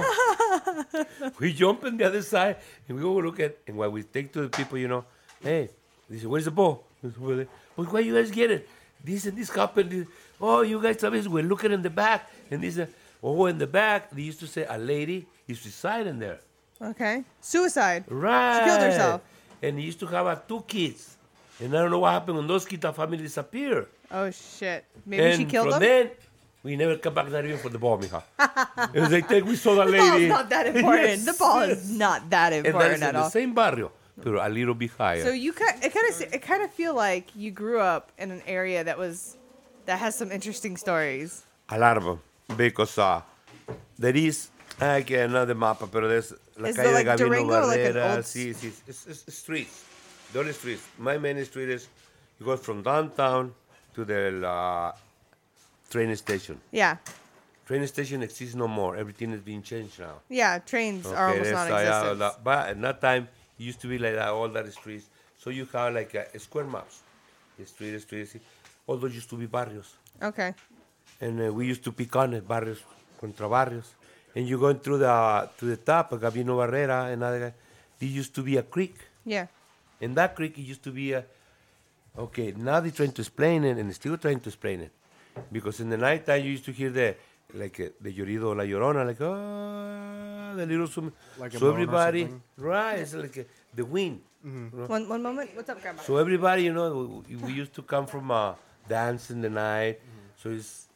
we jump on the other side and we go look at, and what we take to the people, you know, hey, they say, where's the ball? Well, why you guys get it? This and this happened. This, oh, you guys tell me we're looking in the back, and this, uh, oh, in the back, they used to say a lady is suicide in there. Okay. Suicide. Right. She killed herself. And he used to have uh, two kids. And I don't know what happened when those kids, the family disappeared. Oh, shit. Maybe and she killed from them? then, we never come back, not even for the ball, mija. It was like, we saw the The ball's lady. not that important. Yes, The ball yes. is not that And that important is at in the all. same barrio, but a little bit higher. So you kind, it kind of, it kind of feel like you grew up in an area that was, that has some interesting stories. A lot of them. Because uh, there is, I can't know the mapa, pero there's la Is calle it like de Gabino Durango, like an Barrera. old Sí, sí, it's, it's, it's streets. The only streets. My main street is, it goes from downtown to the uh, train station. Yeah. Train station exists no more. Everything is being changed now. Yeah. Trains are almost there's, uh, non-existent. yeah, but at that time, it used to be like that, all that streets. So you have like a, square maps. The street, the street, street. All those used to be barrios. Okay. And uh, we used to pick on it, barrios contra barrios. And you going through the to the top, Gabino Barrera, and other guy. There used to be a creek. Yeah. And that creek, it used to be a, okay, now they're trying to explain it, and still trying to explain it. Because in the night time, you used to hear the, like, uh, the llorido, la llorona, like, oh, the little swim. Like a so moan or everybody, something? right, it's like uh, the wind. One, one moment. What's up, Grandma? So everybody, you know, we, we used to come from uh, dance in the night. So it's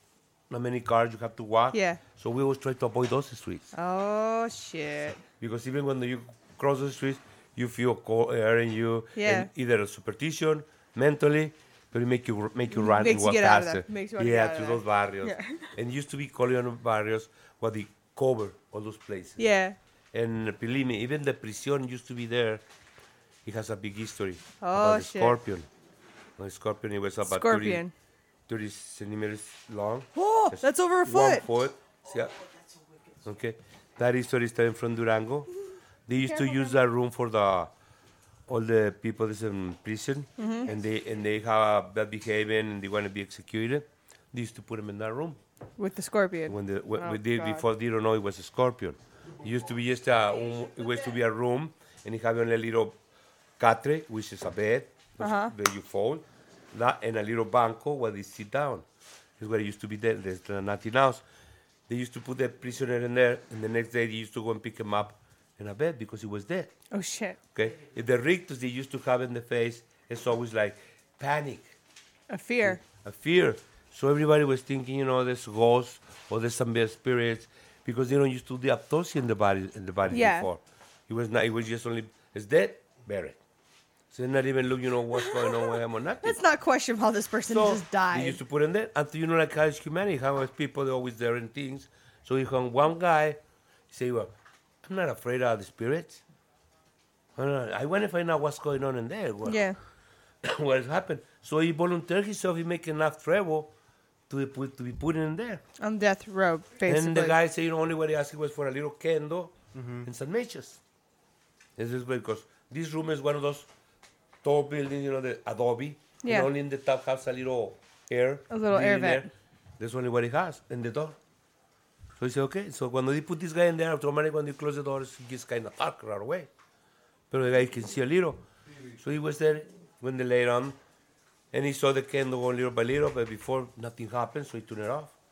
not many cars. You have to walk. Yeah. So we always try to avoid those streets Oh shit. because even when you cross the streets, you feel cold air in you. Yeah. And either a superstition, mentally, but it make you make you run Makes and you walk get out of faster. there. Makes you wanna get yeah, out of to there. those barrios. Yeah. And it used to be Coleon barrios where they cover all those places. Yeah. And believe me, even the prison used to be there. It has a big history Oh, about the shit. scorpion. The scorpion, it was about Scorpion. thirty, thirty centimeters long. Oh, It's that's over a One foot. foot. Yeah. Okay. That history started from Durango. They used to use that room for the all the people that's in prison, Mm-hmm. and they and they have bad behavior and they want to be executed. They used to put them in that room. With the scorpion. When the when Oh, we did God. before they don't know it was a scorpion. It used to be just a um, it used to be a room, and it had a little catre, which is a bed Uh-huh. that you fold, that and a little banco where they sit down. Is where it used to be there. There's uh, nothing else. They used to put the prisoner in there, and the next day they used to go and pick him up in a bed because he was dead. Oh shit. Okay, if the rictus they used to have in the face, it's always like panic, A fear. a fear. So everybody was thinking, you know, there's ghosts or there's some bad spirits because they don't used to do the autopsy in the body in the body Yeah. before. It was not. It was just only it's dead, buried. So they're not even look, you know, what's going on with him or nothing. Let's not question how this person So just they died. used to put in there until you know, like how it's humanity, how is people they're always there in things. So he found one guy, say, well, I'm not afraid of the spirits. I, don't know, I want to find out what's going on in there. What, Yeah. what has happened? So he volunteered himself. He make enough trouble to be put, to be put in there. On death row, basically. And the guy said, you know, only what he asked was for a little candle and some matches. This is because this room is one of those tall buildings, you know, the adobe. Yeah. And only in the top has a little air. A little air in there. vent. That's only what it has in the door. So he said, okay. So when they put this guy in there, automatically when they close the doors, it gets kind of dark right away. But the guy can see a little. So he was there when they laid on, and he saw the candle go little by little, but before nothing happened, so he turned it off.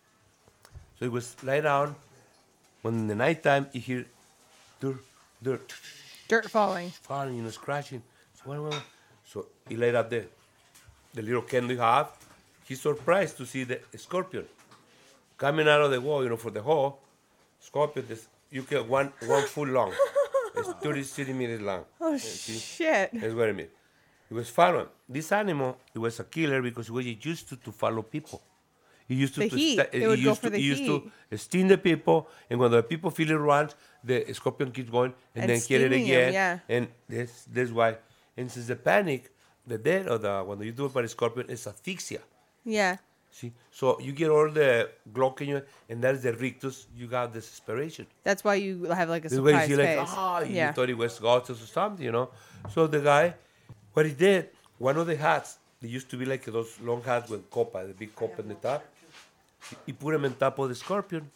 So he was lie down. When in the nighttime, he hear dirt, dirt, Dirt falling. falling, you know, scratching. So, what, what? So he light up the, the little candle he have. He's surprised to see the scorpion coming out of the wall, you know, for the hole. Scorpion, this, you get one one foot long. It's thirty centimeters long. Oh You see? shit. That's what I mean. He was following. This animal, it was a killer because he was used to, to follow people. He used to, The to heat. sta- It he would go used for to, the he used heat. to sting the people, and when the people feel it runs, the scorpion keeps going, and, And then kill it stinging again. them, yeah. And this, this why. And since the panic, the death or the when you do it by the scorpion is asphyxia. Yeah. See, so you get all the glock in you, and that's the rictus. You got desperation. That's why you have like a This way surprise you like, face. ah, you yeah. thought it was ghosts or something, you know. So the guy, what he did, one of the hats, they used to be like those long hats with copa, the big copa in the top. He, he put them on top of the scorpion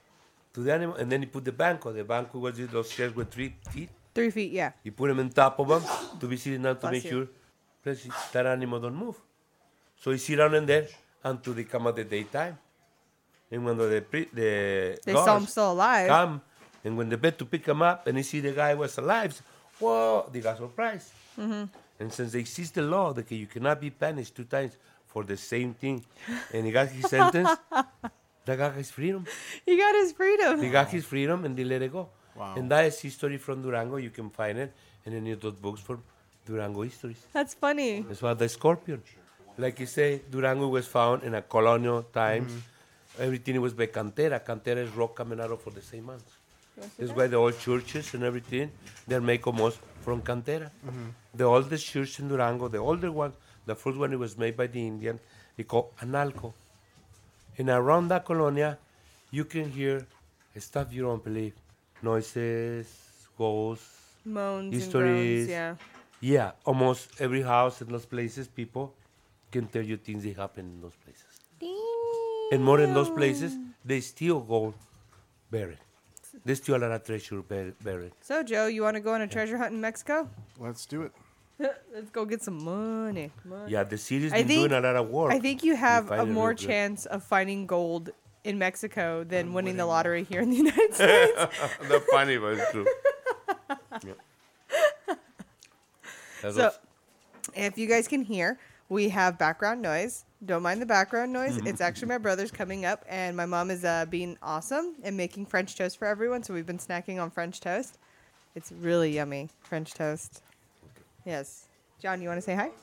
to the animal, and then he put the banco. The banco was just those chairs with three feet. Three feet, yeah. He put them on top of them to be sitting down to Bless make you. sure bless you, that animal don't move. So he sit down in there until they come at the daytime. And when the pre- the They saw him guards still alive. come, and when they went to pick him up and they see the guy was alive, whoa, they got surprised. Mm-hmm. And since they exist the law that you cannot be punished two times for the same thing, and he got his sentence, they got his freedom. He got his freedom. They got his freedom and they let it go. Wow. And that is history from Durango. You can find it in any of those books for Durango histories. That's funny. That's why the scorpion. Like you say, Durango was found in a colonial times. Everything was by cantera. Cantera is rock coming out of for the same months. That's why the old churches and everything, they're made almost from cantera. The oldest church in Durango, the older one, the first one it was made by the Indian, they call Analco. And around that colonia, you can hear stuff you don't believe. Noises, ghosts, Moans Histories. and groans, yeah. yeah, almost every house in those places, people can tell you things that happen in those places. And more in those places, they still go buried. There's still a lot of treasure bur- buried. So, Joe, you want to go on a treasure hunt in Mexico? Let's do it. Let's go get some money. money. Yeah, the city's I been think- doing a lot of work. I think you have find a it more real good. chance of finding gold in Mexico than winning the lottery here in the United States. That's funny, but it's true. Yeah. That's So, what's- if you guys can hear, we have background noise. Don't mind the background noise. It's actually my brother's coming up, and my mom is uh, being awesome and making French toast for everyone. So we've been snacking on French toast. It's really yummy, French toast. Yes. John, you want to say hi?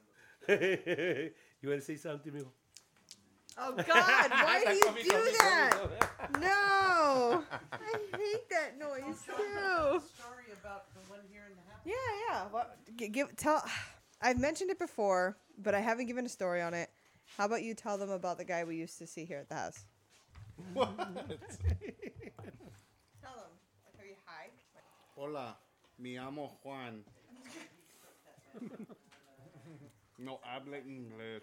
You want to say something, mijo? Oh, God. Why do you do that? No. I hate that noise, too. Story about the one here in the house. Yeah, yeah. Well, g- give, tell. I've mentioned it before, but I haven't given a story on it. How about you tell them about the guy we used to see here at the house? What? Tell them. Like, are you hi? Hola, me llamo Juan. No habla inglés.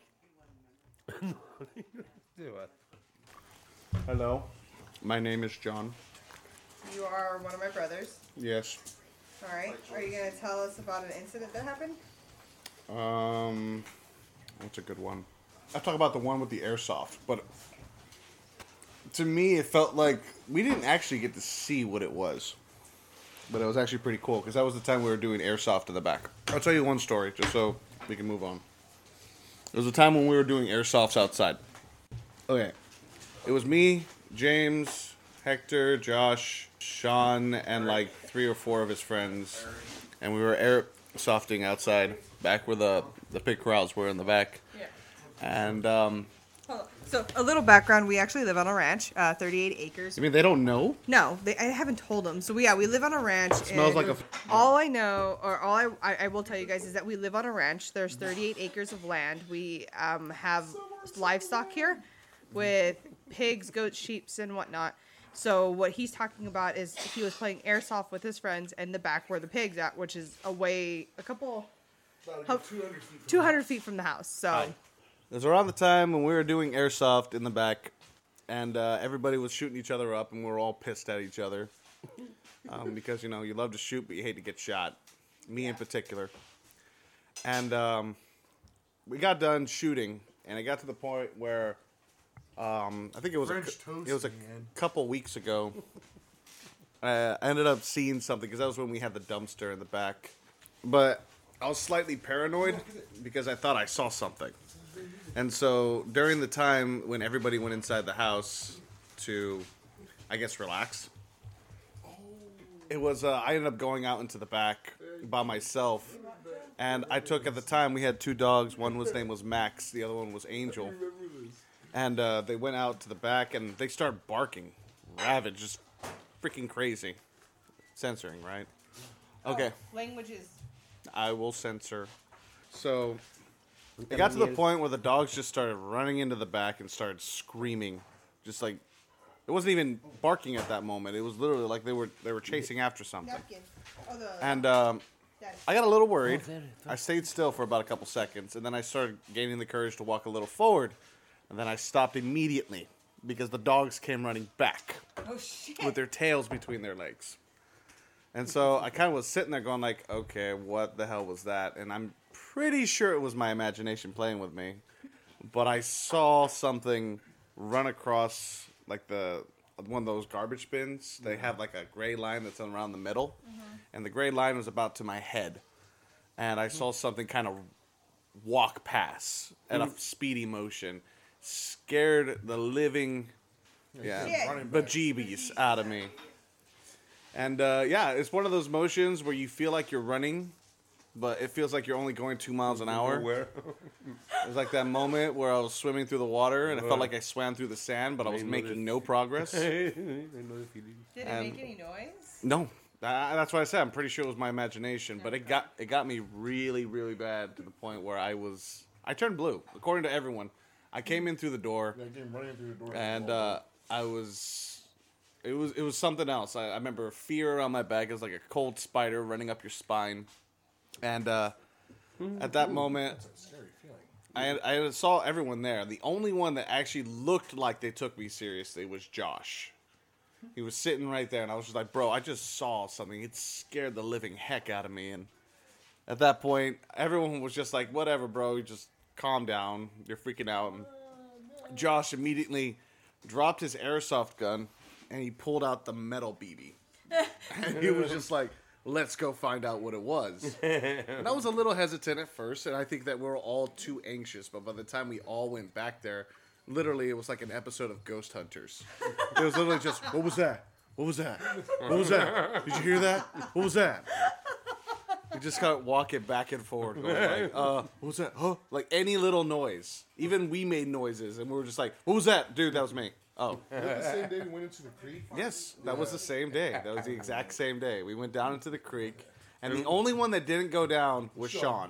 Hello, my name is John. You are one of my brothers. Yes. All right. Are you going to tell us about an incident that happened? Um, what's a good one? I'll talk about the one with the airsoft, but to me, it felt like we didn't actually get to see what it was. But it was actually pretty cool, because that was the time we were doing airsoft in the back. I'll tell you one story, just so we can move on. It was a time when we were doing airsofts outside. Okay. It was me, James, Hector, Josh, Sean, and like three or four of his friends. And we were airsofting outside, back where the, the pig corrals were in the back. Yeah. And, um... Hold on. So, a little background. We actually live on a ranch, uh, thirty-eight acres. I mean, they don't know? No, they, I haven't told them. So, we, yeah, we live on a ranch. It smells like a... All I know, or all I, I, I will tell you guys, is that we live on a ranch. There's thirty-eight acres of land. We um, have livestock here with pigs, goats, sheep, and whatnot. So what he's talking about is he was playing airsoft with his friends in the back where the pig's at, which is away a couple... two hundred feet from the house. So... Hi. It was around the time when we were doing airsoft in the back, and uh, everybody was shooting each other up, and we were all pissed at each other. Um, because, you know, you love to shoot, but you hate to get shot. Me in particular. And um, we got done shooting, and it got to the point where um, I think it was a, French it was a toast, man. couple weeks ago. uh, I ended up seeing something, because that was when we had the dumpster in the back. But I was slightly paranoid because I thought I saw something. And so during the time when everybody went inside the house to, I guess, relax, it was, uh, I ended up going out into the back by myself. And I took, at the time, we had two dogs. One was name was Max. The other one was Angel. And uh, they went out to the back and they started barking. Ravage, just freaking crazy. Censoring, right? Okay. Oh, languages. I will censor. So... it got to the point where the dogs just started running into the back and started screaming, just like it wasn't even barking at that moment. It was literally like they were they were chasing after something. Napkin. Oh, the, And um, Daddy. I got a little worried. I stayed still for about a couple seconds, and then I started gaining the courage to walk a little forward, and then I stopped immediately because the dogs came running back Oh, shit. with their tails between their legs. And so I kind of was sitting there going like, okay, what the hell was that? And I'm pretty sure it was my imagination playing with me. But I saw something run across like the one of those garbage bins. They have like a gray line that's around the middle. Mm-hmm. And the gray line was about to my head. And I saw something kind of walk past at a speedy motion. Scared the living yeah, Yeah. bejeebies out of me. And, uh, yeah, it's one of those motions where you feel like you're running, but it feels like you're only going two miles an hour. Where? It was like that moment where I was swimming through the water, and it felt like I swam through the sand, but I was making no progress. Did it and- make any noise? No. That- That's what I said. I'm pretty sure it was my imagination, but it got it got me really, really bad to the point where I was... I turned blue, according to everyone. I came in through the door, They came running through the door. and uh, I was... It was it was something else. I, I remember fear on my back. It was like a cold spider running up your spine. And uh, at that moment, Scary feeling. I had, I saw everyone there. The only one that actually looked like they took me seriously was Josh. He was sitting right there, and I was just like, bro, I just saw something. It scared the living heck out of me. And at that point, everyone was just like, whatever, bro. You just calm down. You're freaking out. And Josh immediately dropped his airsoft gun, and he pulled out the metal B B. And he was just like, let's go find out what it was. And I was a little hesitant at first, and I think that we were all too anxious. But by the time we all went back there, literally it was like an episode of Ghost Hunters. It was literally just, what was that? What was that? What was that? Did you hear that? What was that? We just kind of walking back and forward, going like, uh, what was that? Huh? Like any little noise. Even we made noises, and we were just like, what was that? Dude, that was me. Oh. Was that the same day we went into the creek? Yes, that was the same day. That was the exact same day. We went down into the creek, and the only one that didn't go down was Sean.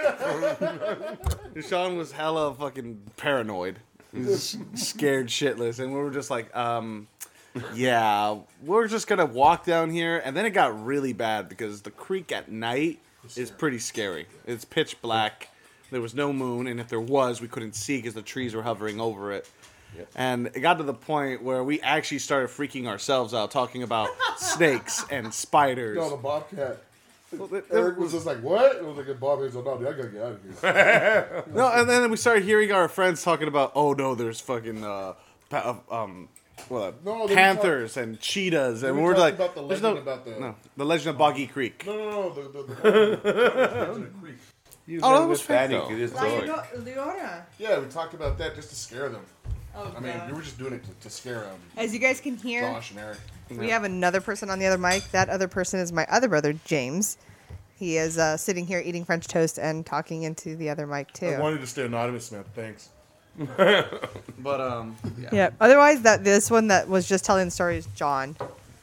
Sean was hella fucking paranoid. He was scared shitless, and we were just like, um... yeah, we're just gonna walk down here, and then it got really bad because the creek at night is pretty scary. It's pitch black. There was no moon, and if there was, we couldn't see because the trees were hovering over it. Yep. And it got to the point where we actually started freaking ourselves out, talking about snakes and spiders. No, the bobcat. Well, it- Eric was just like, "What?" It was like, "Bob is like, no, dude, I gotta get out of here." No, and then we started hearing our friends talking about, oh no, there's fucking uh, pa- um, well, No, they panthers and cheetahs, and we we're talked like, about the there's no, legend about the- no, the legend of Boggy Creek. No, no, no, the the, the, the, the creek. Oh, that was fake, though. Leonora. Leonora. Yeah, we talked about that just to scare them. Oh, I mean, God. we were just doing it to, to scare them. As you guys can hear, Josh and Eric. we have another person on the other mic. That other person is my other brother, James. He is uh, sitting here eating French toast and talking into the other mic too. I wanted to stay anonymous, man. Thanks. But um, yeah. Yeah. Otherwise, that this one that was just telling the story is John.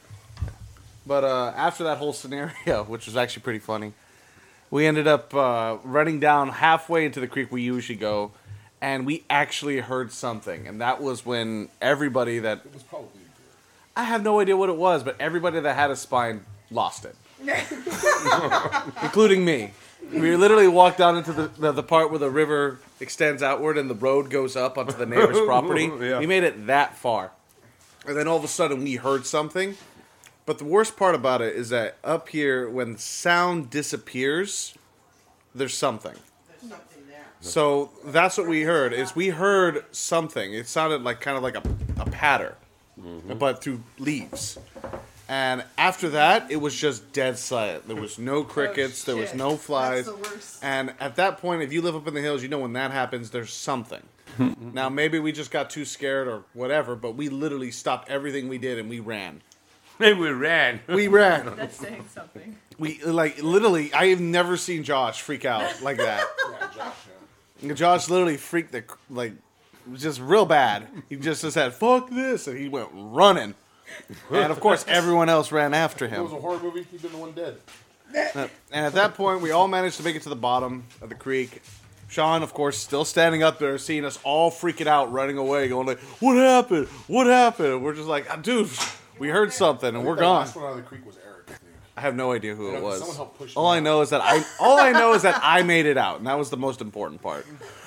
But uh, after that whole scenario, which was actually pretty funny, we ended up uh, running down halfway into the creek we usually go, and we actually heard something, and that was when everybody that It was probably good. I have no idea what it was, but everybody that had a spine lost it, including me. We literally walked down into the, the the part where the river extends outward and the road goes up onto the neighbor's property. Yeah. We made it that far, and then all of a sudden we heard something. But the worst part about it is that up here, when sound disappears, there's something. There's something there. So that's what we heard. Is we heard something. It sounded like kind of like a, a patter, but through leaves. And after that, it was just dead silent. There was no crickets. There was shit. no flies. That's the worst. And at that point, if you live up in the hills, you know when that happens, there's something. Now, maybe we just got too scared or whatever, but we literally stopped everything we did and we ran. And we ran. We ran. That's saying something. We, like, literally, I have never seen Josh freak out like that. Yeah, Josh. Yeah. Josh literally freaked the, like, it was just real bad. He just said, fuck this, and he went running. And, of course, everyone else ran after If it was him. a horror movie, he'd been the one dead. And at that point, we all managed to make it to the bottom of the creek. Sean, of course, still standing up there, seeing us all freaking out, running away, going like, what happened? What happened? And we're just like, dude, we heard something, and we're The gone. last one out of the creek was Eric, I think. I have no idea who Yeah, it someone was. helped push All me I out. know is that I, all I know is that I made it out, and that was the most important part.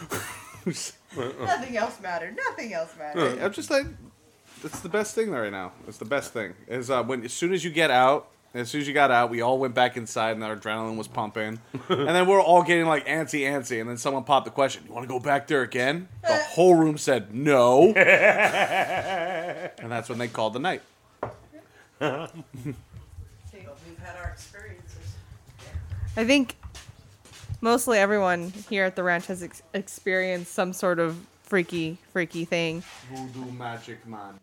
Nothing else mattered. Nothing else mattered. I'm just like, it's the best thing right now. It's the best thing. Is uh, when as soon as you get out, as soon as you got out, we all went back inside and our adrenaline was pumping, and then we're all getting like antsy antsy, and then someone popped the question, "You want to go back there again?" The whole room said no, and that's when they called the night. But we've had our experiences. I think mostly everyone here at the ranch has ex- experienced some sort of freaky, freaky thing. Voodoo magic man.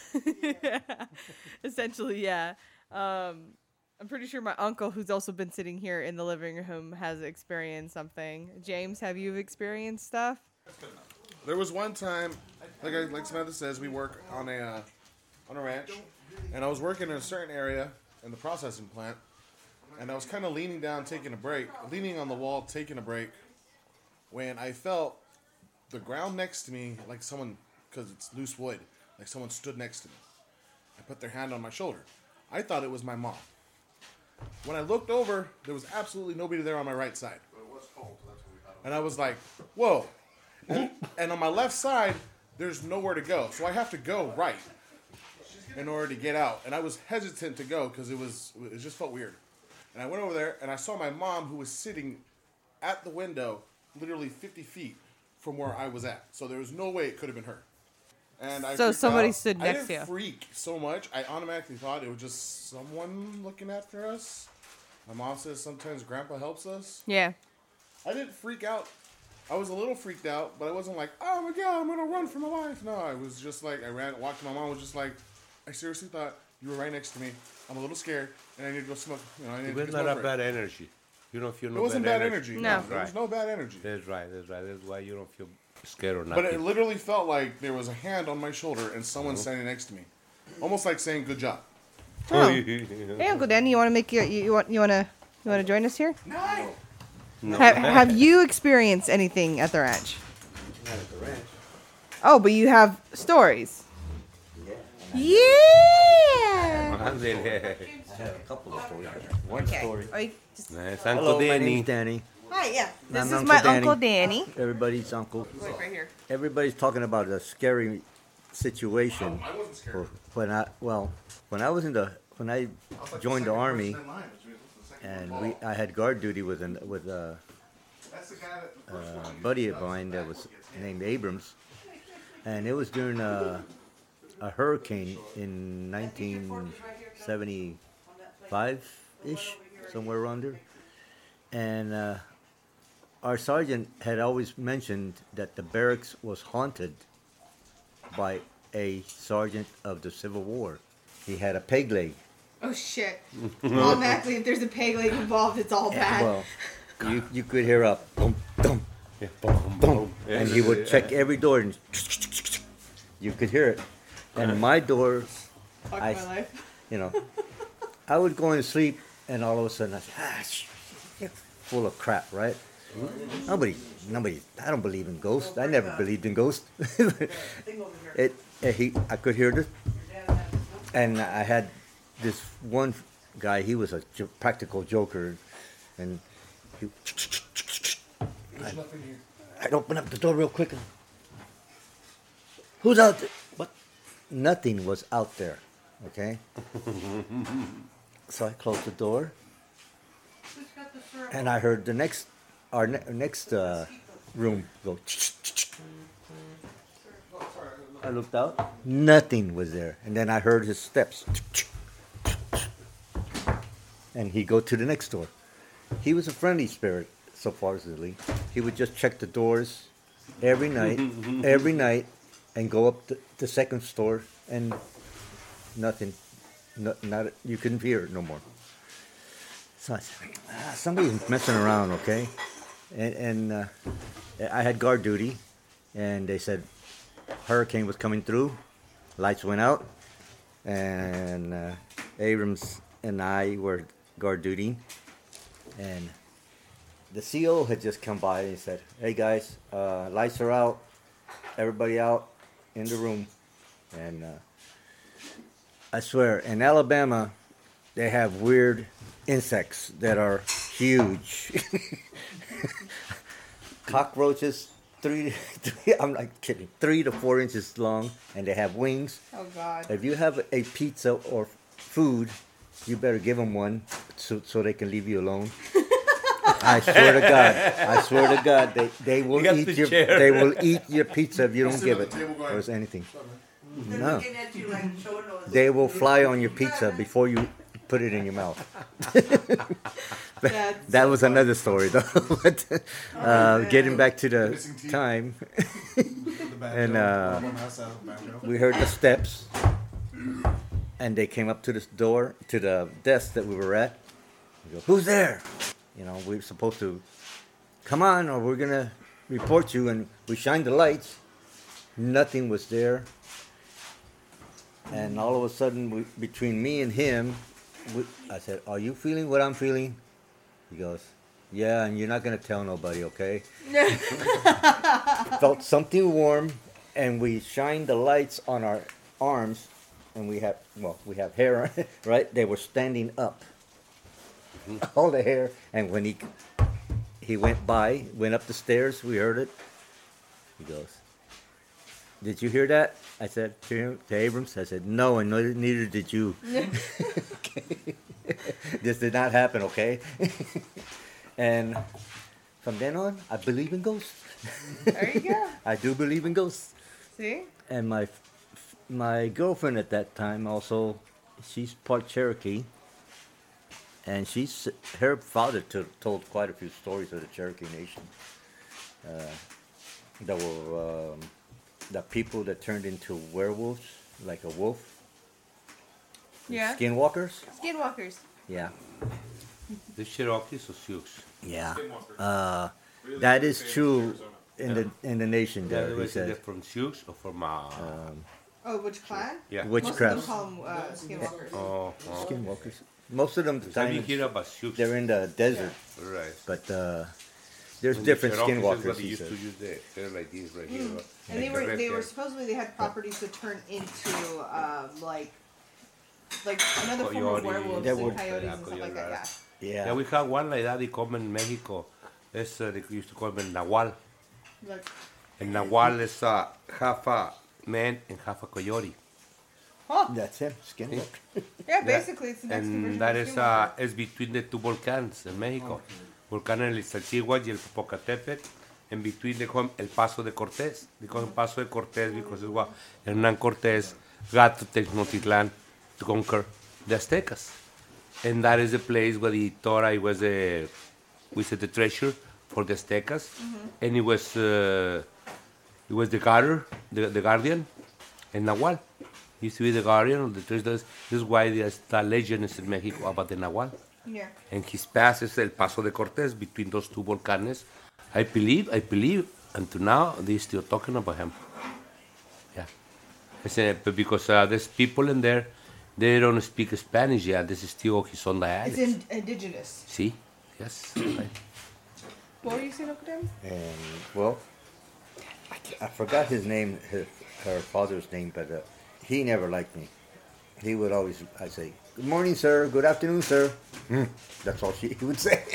Essentially, yeah. Um, I'm pretty sure my uncle, who's also been sitting here in the living room, has experienced something. James, have you experienced stuff? There was one time, like I, like Samantha says, we work on a uh, on a ranch, and I was working in a certain area in the processing plant, and I was kind of leaning down, taking a break, leaning on the wall, taking a break, when I felt the ground next to me, like someone, because it's loose wood, like someone stood next to me. I put their hand on my shoulder. I thought it was my mom. When I looked over, there was absolutely nobody there on my right side. And I was like, whoa. And, and on my left side, there's nowhere to go. So I have to go right in order to get out. And I was hesitant to go because it was it just felt weird. And I went over there and I saw my mom, who was sitting at the window literally fifty feet from where I was at. So there was no way it could have been her. And I So freaked somebody out. stood I next to didn't you. freak so much. I automatically thought it was just someone looking after us. My mom says sometimes Grandpa helps us. Yeah. I didn't freak out. I was a little freaked out, but I wasn't like, oh my god, I'm gonna run for my life. No, I was just like, I ran, walked. My mom was just like, I seriously thought you were right next to me. I'm a little scared, and I need to go smoke. You know, I need It to was get not a smoke break. bad energy. You don't feel no It wasn't bad energy. No. No, That's there was right. no bad energy. That's right. That's right. That's why you don't feel scared or nothing. But it literally felt like there was a hand on my shoulder and someone standing next to me, almost like saying "good job." Oh. Hey, Uncle Danny, you want to make your you, you want you want to you want to join us here? No. Have, have you experienced anything at the ranch? Not at the ranch. Oh, but you have stories. Yeah. Yeah. Ándele. I have a couple of stories. One Okay. story. Oh, you just- Nice. Hello, Uncle my Danny. name's Danny. Hi, yeah. This I'm is Uncle my Danny. Uncle Danny. Everybody's uncle. Wait, right here. Everybody's talking about a scary situation. I wasn't scared. When I well, when I was in the when I joined the army and we I had guard duty with an with a, a buddy of mine that was named Abrams, and it was during a, a hurricane in nineteen seventy-five ish, somewhere around there, and uh, our sergeant had always mentioned that the barracks was haunted by a sergeant of the Civil War. He had a peg leg. Oh shit! Automatically, if there's a peg leg involved, it's all bad. Well, you you could hear a boom, boom, Yeah, boom, boom. and he would check every door, and you could hear it. And my door, Fuck I- my life. you know, I would go into sleep, and all of a sudden I said, ah, sh- you're full of crap, right? Nobody, nobody. I don't believe in ghosts. I never believed in ghosts. it, it, he, I could hear this, and I had this one guy. He was a jo- practical joker, and he, I, I'd open up the door real quick. And, who's out there? What? Nothing was out there. Okay. So I closed the door, and I heard the next, our ne- next uh, room go. I looked out, nothing was there, and then I heard his steps, and he go to the next door. He was a friendly spirit, supposedly. He would just check the doors every night, every night, and go up the, the second store, and nothing, not, not you couldn't hear it no more. So I said, ah, somebody's messing around, okay? And, and uh, I had guard duty, and they said hurricane was coming through, lights went out, and uh, Abrams and I were guard duty, and the C O had just come by and he said, "Hey guys, uh, lights are out, everybody out in the room," and uh, I swear, in Alabama, they have weird insects that are huge. Cockroaches, three, three, I'm not kidding, three to four inches long, and they have wings. Oh god. If you have a pizza or food, you better give them one so, so they can leave you alone. I swear to God, I swear to God, they, they will You got eat the your chair. they will eat your pizza if you don't Sit give at it the table going, or anything. They're No. looking at you like showing us. They will fly on your pizza before you put it in your mouth. That's That was another story, though. But, uh, getting back to the Missing teeth. time, The And, uh, we heard the steps, and they came up to this door, to the desk that we were at. We go, "Who's there?" You know, we were supposed to come on, or we're gonna report you. And we shined the lights. Nothing was there. And all of a sudden, we, between me and him, we, I said, "Are you feeling what I'm feeling?" He goes, "Yeah, and you're not gonna tell nobody, okay?" Felt something warm, and we shined the lights on our arms, and we have well, we have hair, right? They were standing up, all the hair. And when he he went by, went up the stairs, we heard it. He goes, "Did you hear that?" I said to him, to Abrams. I said, "No, and neither, neither did you." Okay. This did not happen, okay? And from then on, I believe in ghosts. there you go. I do believe in ghosts. See? And my my girlfriend at that time also, she's part Cherokee, and she's her father to, told quite a few stories of the Cherokee Nation. Uh, there were um, the people that turned into werewolves, like a wolf. Yeah. Skinwalkers. Skinwalkers. Yeah. The Cherokees or Sioux? Yeah. Uh, that is true in the in the nation Yeah, there. they He were either said. from Sioux or from uh, Oh, which clan? yeah. Witchcraft. Most of them call them uh, skinwalkers. Oh, oh. Skinwalkers. Most of them Have you time hear about Sioux? they're in the desert, Right. but uh, there's And different the Cherokees is what skinwalkers. they He used said. to use the hair like this right here. right? And they Like were the red they were hair. supposedly they had properties to turn into um, like like another form Coyote. of werewolves They and would- coyotes Yeah, and stuff like coyote, that. Yeah. Yeah. Yeah, we have one like that. They come in Mexico. It's, uh, they used to call him Nahual. Like, And Nahual is uh, half a man and half a coyote. huh? That's him. Skinwalker. Yeah, basically it's the Mexican version And that of is skinwalker. uh, is between the two volcans in Mexico. Volcán el Iztaccíhuatl y el Popocatépetl. In between they call El Paso de Cortés. They call him Paso de Cortés because it's what Hernán Cortés got to Tenochtitlan to conquer the Aztecas. And that is the place where he thought I was the, we said the treasure for the Aztecas. And it was, uh, it was the guardian, the, the guardian, and Nahual. He used to be the guardian of the treasure. This is why there's the legend is in Mexico about the Nahual. Yeah. And his pass is El Paso de Cortés between those two volcanoes. I believe, I believe, until now, they're still talking about him. Yeah. I said, but because uh, there's people in there, they don't speak Spanish yet. This is still his own dialect. It's in, indigenous. See? Yes. Right. What were you saying, Uncle Dan? And well, I, ca- I forgot his name, his, her father's name, but uh, he never liked me. He would always, I say, "Good morning, sir. Good afternoon, sir." "Hmm." That's all she he would say.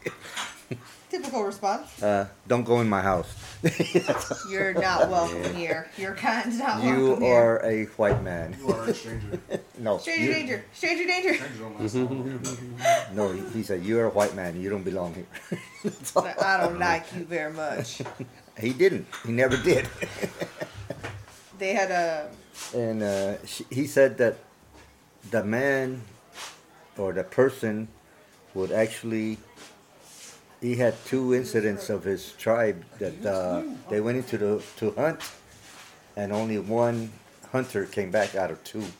Typical response. uh, don't go in my house. You're not welcome here. Your kind's not You welcome here. are a white man. You are a stranger. No, Stranger you- danger. Stranger danger. Stranger on my side. no. He, he said, "You're a white man. You don't belong here." That's all. I don't like you very much. He didn't. He never did. They had a And uh, she, he said that the man or the person would actually. He had two incidents of his tribe that uh, they went into the to hunt, and only one hunter came back out of two.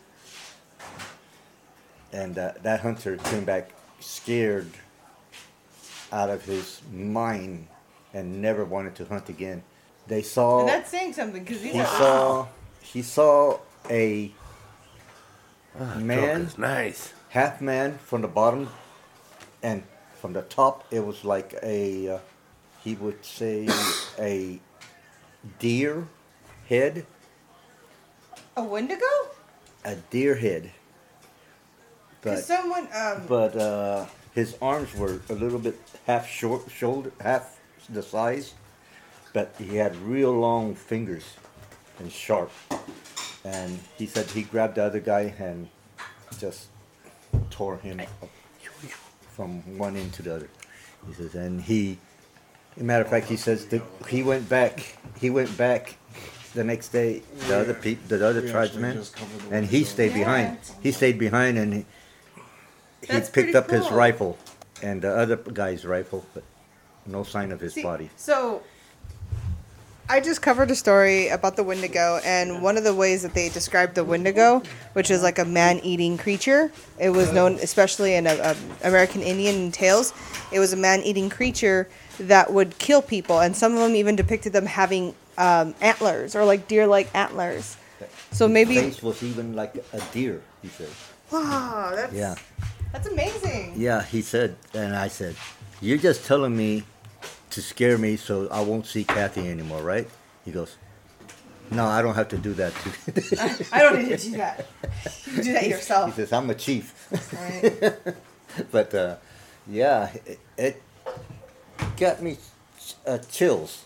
And uh, that hunter came back scared out of his mind and never wanted to hunt again. They saw. and that's saying something because these He are saw he saw a man, Chocolate's nice. half man from the bottom, and from the top it was like a uh, he would say a deer head, a Wendigo. a deer head. Because But someone um but uh, his arms were a little bit half short, shoulder half the size, but he had real long fingers and sharp. And he said he grabbed the other guy and just tore him up from one end to the other. He says, and he, as a matter of fact, he says that he went back. He went back the next day. The other people, the other We actually tribesmen, just covered the and he window. stayed behind. He stayed behind, and he, he That's picked pretty up his cool. rifle and the other guy's rifle, but no sign of his See, body. So I just covered a story about the Wendigo, and one of the ways that they described the Wendigo, which is like a man-eating creature, it was known, especially in uh, uh, American Indian tales, it was a man-eating creature that would kill people, and some of them even depicted them having um, antlers or like deer-like antlers. So His maybe, face was even like a deer. He said. wow, that's Yeah. that's amazing. Yeah, he said, and I said, "You're just telling me to scare me so I won't see Kathy anymore, right?" He goes, "No, I don't have to do that too." I don't need to do that. You do that He yourself. says, "I'm a chief." Right? But uh, yeah, it, it got me uh, chills.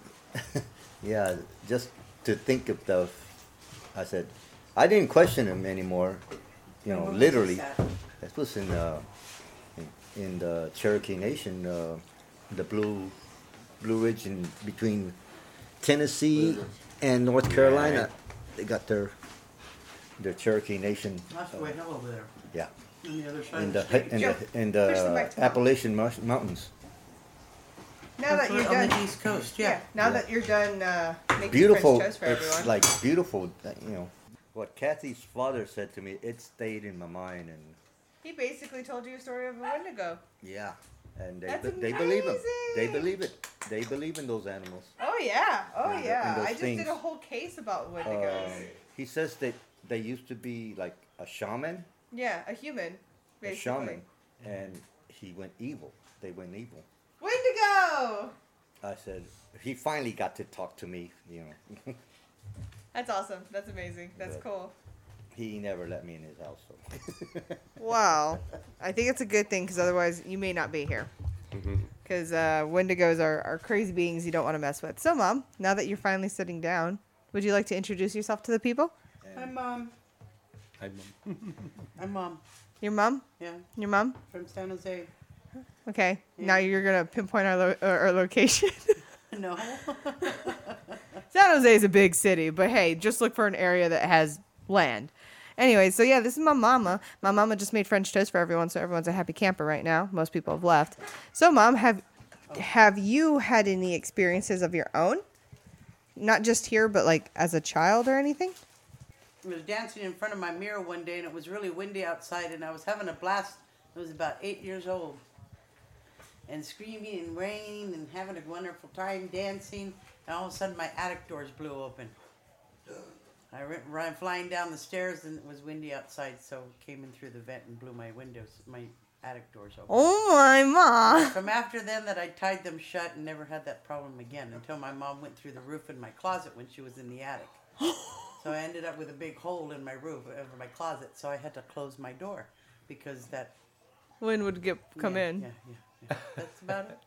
Yeah, just to think of the. I said, I didn't question him anymore. You know, literally. That was in uh, in, in the Cherokee Nation, uh, the Blue Blue Ridge, in between Tennessee and North Carolina. They got their their Cherokee Nation. That's the way hell over there. Yeah. On the other side in of the the street. in Joe, the in push them the back to Mom. Appalachian Mous- Mountains. Now that you're on done, the East Coast, yeah. yeah. Now that you're done uh, making Beautiful. French toast for It's everyone. like beautiful. You know what Kathy's father said to me. It stayed in my mind, and He basically told you a story of a Wendigo. yeah, and they That's be- they believe him. They amazing. believe it. They believe in those animals. Oh yeah, oh And the- yeah. and those I just things. did a whole case about Wendigos. Um, he says that they used to be like a shaman, yeah, a human, a basically. shaman, and he went evil. They went evil. Wendigo. I said he finally got to talk to me. You know, That's awesome. That's amazing. That's But- cool. he never let me in his house. So. Wow. I think it's a good thing because otherwise you may not be here. Because uh, Wendigos are, are crazy beings you don't want to mess with. So, Mom, now that you're finally sitting down, would you like to introduce yourself to the people? Hi, Mom. I'm, I'm Mom. Your mom? Yeah, Your mom? from San Jose. Okay. Now you're going to pinpoint our, lo- our our location. No. San Jose is a big city, but hey, just look for an area that has land. Anyway, so yeah, this is my mama. My mama just made French toast for everyone, so everyone's a happy camper right now. Most people have left. So, Mom, have have you had any experiences of your own? Not just here, but like as a child or anything? I was dancing in front of my mirror one day, and it was really windy outside, and I was having a blast. I was about eight years old, and screaming and raining and having a wonderful time dancing. And all of a sudden, my attic doors blew open. I ran, ran flying down the stairs, and it was windy outside, so it came in through the vent and blew my windows, my attic doors open. Oh my mom! From after then, that I tied them shut and never had that problem again until my mom went through the roof in my closet when she was in the attic. So I ended up with a big hole in my roof over my closet, so I had to close my door because that. Wind would get come yeah, in. Yeah, yeah, yeah. That's about it.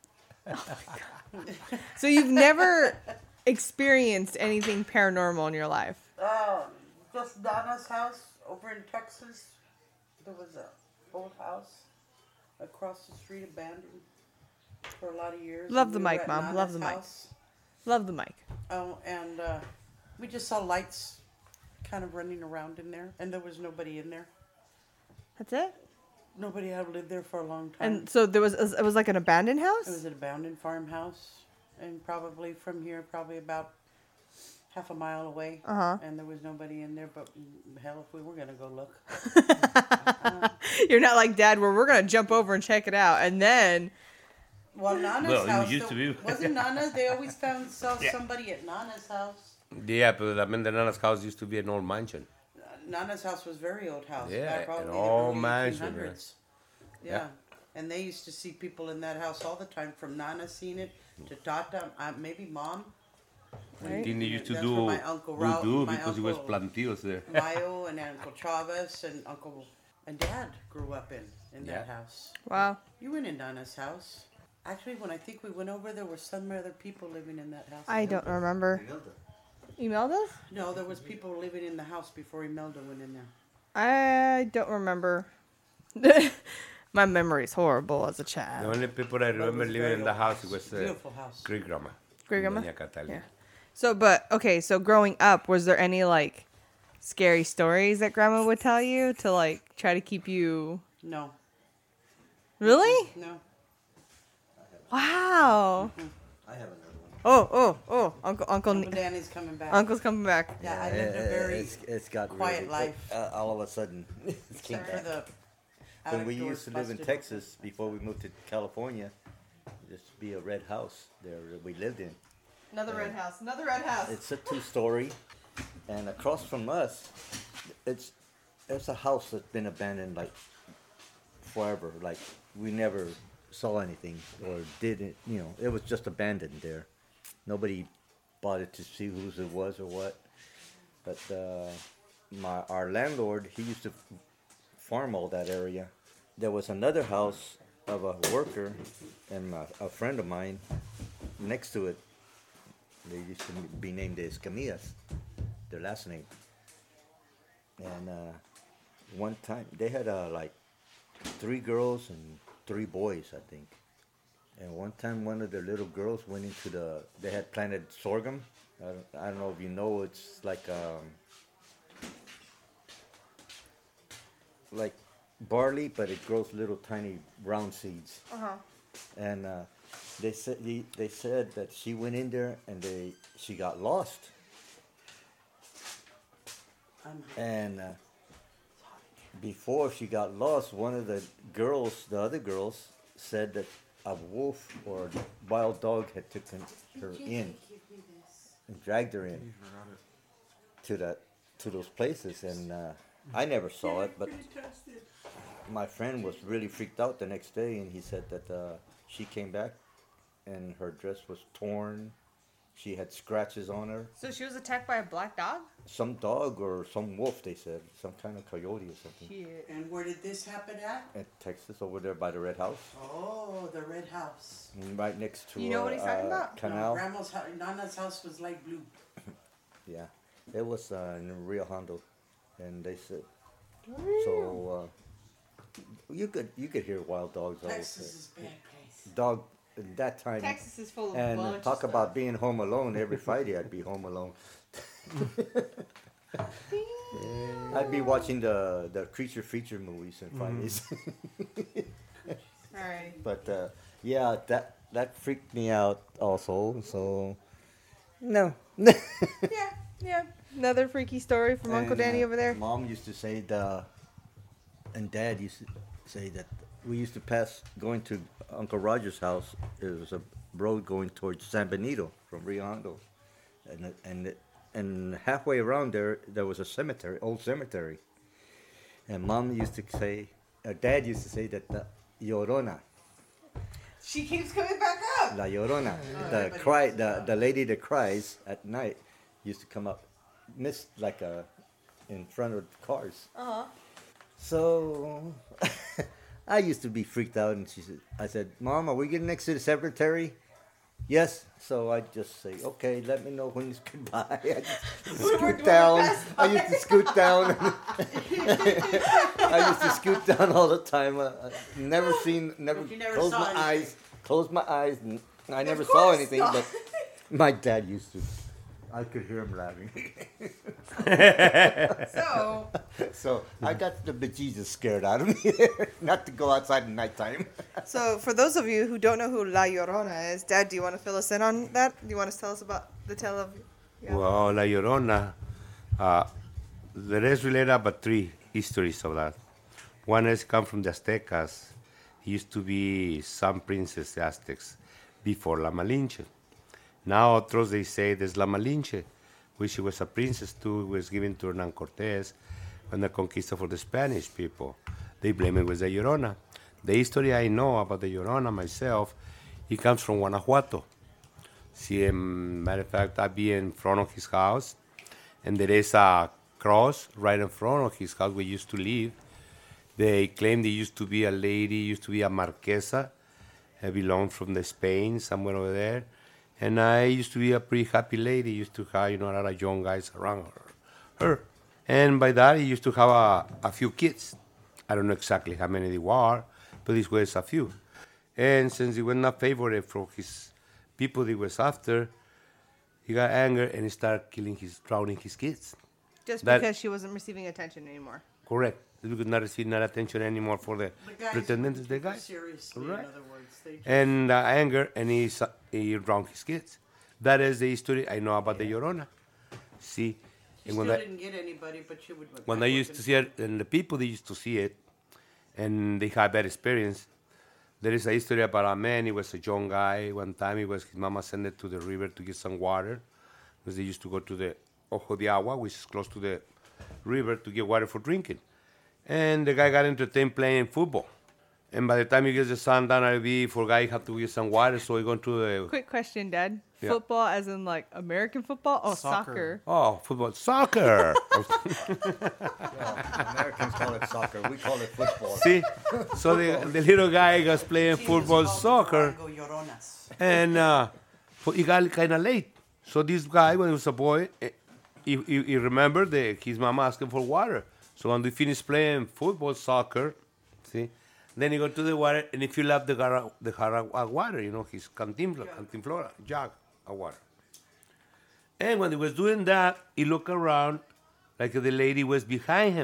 So you've never experienced anything paranormal in your life? Um, just Donna's house over in Texas. There was a old house across the street, abandoned for a lot of years. Love and the we were mic, at Mom. Nana's Love the mic. house. Love the mic. Oh, and uh, we just saw lights kind of running around in there, and there was nobody in there. That's it? Nobody had lived there for a long time. And so there was, it was like an abandoned house? It was an abandoned farmhouse, and probably from here, probably about half a mile away. Uh-huh. And there was nobody in there, but mm, hell, if we were going to go look. You're not like Dad, where we're going to jump over and check it out. And then, Well, Nana's Well, it house, used to there- be. wasn't Nana's? They always found saw somebody at Nana's house. Yeah, but I mean, the Nana's house used to be an old mansion. Uh, Nana's house was very old house. Yeah, uh, probably an in the old early mansion, eighteen hundreds. Yeah. Yeah. And they used to see people in that house all the time, from Nana seeing it to Tata, uh, maybe Mom. Right. Then they used to That's do where my Uncle Raul- voodoo my because it was uncle- plantillos there. Mayo and Uncle Chavez and Uncle and Dad grew up in in that Yeah. house. wow. You went in Nana's house. Actually, when I think we went over, there were some other people living in that house. I don't remember. Imelda? No, there was people living in the house before Imelda went in there. I don't remember. My memory's horrible as a The child. only people I But it remember was living very in the old house was uh, Beautiful house. great grandma. Great grandma? Doña Catalina. Yeah. So, but, okay, so growing up, was there any, like, scary stories that Grandma would tell you to, like, try to keep you... No, Really? no. Wow. I have another one. Oh, oh, oh. Uncle, Uncle, Uncle Danny's coming back. Uncle's coming back. Yeah, I lived a very it's, it's got quiet really, life. Uh, all of a sudden, it came except for back. the When attic we doors used to live in busted. Texas before we moved to California, just be a red house there that we lived in. Another red house. Another red house. It's a two-story, and across from us, it's it's a house that's been abandoned like forever. Like we never saw anything or did it. You know, it was just abandoned there. Nobody bothered to see whose it was or what. But uh, my our landlord, he used to farm all that area. There was another house of a worker and my, a friend of mine next to it. They used to be named the Escamillas, their last name. And uh, one time they had uh, like three girls and three boys, I think. And one time one of the little girls went into the, they had planted sorghum. I don't, I don't know if you know, it's like um, like barley, but it grows little tiny round seeds. Uh-huh. And uh, they said they, they said that she went in there and they she got lost. And uh, before she got lost, one of the girls, the other girls, said that a wolf or a wild dog had taken her in and dragged her in to that to those places. And uh, I never saw it, but my friend was really freaked out the next day, and he said that uh, she came back and her dress was torn. She had scratches on her. So she was attacked by a black dog? Some dog or some wolf, they said. Some kind of coyote or something. Shit. And where did this happen at? At Texas, over there by the Red House. Oh, the red house. Mm, Right next to You know uh, what he's talking uh, about? Canal. No, Grandma's house, Nana's house was light blue. Yeah. It was uh, in Rio Hondo. And they said, so uh, you could you could hear wild dogs all the Texas time. is a bad place. Dog, at that time. Texas is full of And bunch uh, of talk stuff. about being home alone. Every Friday I'd be home alone. I'd be watching the, the creature feature movies on Fridays. Alright. But uh, yeah, that that freaked me out also. So no. Yeah, yeah. Another freaky story from Uncle And, Danny uh, over there. Mom used to say the, and Dad used to say that we used to pass going to Uncle Roger's house. There was a road going towards San Benito from Rio Hondo, and it- and it- and halfway around there there was a cemetery, old cemetery. And Mom used to say, or Dad used to say that the Llorona, She keeps coming back up. La Llorona, the everybody cry, knows the that. the lady that cries at night, used to come up, missed like a, in front of cars. Uh-huh. So I used to be freaked out, and she said, "I said, Mom, are we getting next to the cemetery?" Yes. So I just say, "Okay, let me know when it's goodbye." I just scoot down. I used to scoot down. I used to scoot down all the time. Uh, I never seen, never, But you never closed saw my anything. eyes. Closed my eyes, and I never saw course anything. not. But my dad used to. I could hear him laughing. So, So I got the bejesus scared out of me there, not to go outside at nighttime. so for those of you who don't know who La Llorona is, Dad, do you want to fill us in on that? Do you want to tell us about the tale of? Yeah. Well, La Llorona, uh, there is related about three histories of that. One is come from the Aztecas. It used to be some princess, the Aztecs, before La Malinche. Now otros, they say there's La Malinche, which she was a princess too, was given to Hernan Cortez when the conquista for the Spanish people. They blame it with the Llorona. The history I know about the Llorona myself, it comes from Guanajuato. See, um, matter of fact, I be in front of his house, and there is a cross right in front of his house where we used to live. They claim there used to be a lady, used to be a marquesa, uh, belonged from the Spain, somewhere over there. And I used to be a pretty happy lady, used to have, you know, a lot of young guys around her. her. And by that, he used to have a, a few kids. I don't know exactly how many they were, but this was a few. And since he was not favorite for his people he was after, he got angry and he started killing his, drowning his kids. Just That- because she wasn't receiving attention anymore. Correct. We could not receive not attention anymore for the, The guys pretenders, took the it guys. seriously, Right. in other words. They just, And uh, anger, and he, sa- he drowned his kids. That is the history I know about the Llorona. See, she and still when I, didn't get anybody, but she would. went when back I used looking. to see it, and the people they used to see it, and they had bad experience. There is a history about a man. He was a young guy. One time, he was his mama sent it to the river to get some water, because they used to go to the Ojo de Agua, which is close to the river, to get water for drinking. And the guy got entertained playing football. And by the time he gets the sun down, I be forgot he had to get some water, so he gone to the Quick question, Dad. Yeah. Football, as in like American football? Oh, soccer. Soccer. oh football, soccer. Americans call it soccer. We call it football. See, so the, the little guy was playing She was football, called soccer. Durango Lloronas. And uh, he got kind of late. So this guy, when he was a boy, eh, he, he, he remembered that his mama asked him for water. So when they finished playing football, soccer, see, then he go to the water and he fill up the gara, the jar of water, you know, his cantinflora, cantinflora jug of water. And when he was doing that, he looked around like the lady was behind him.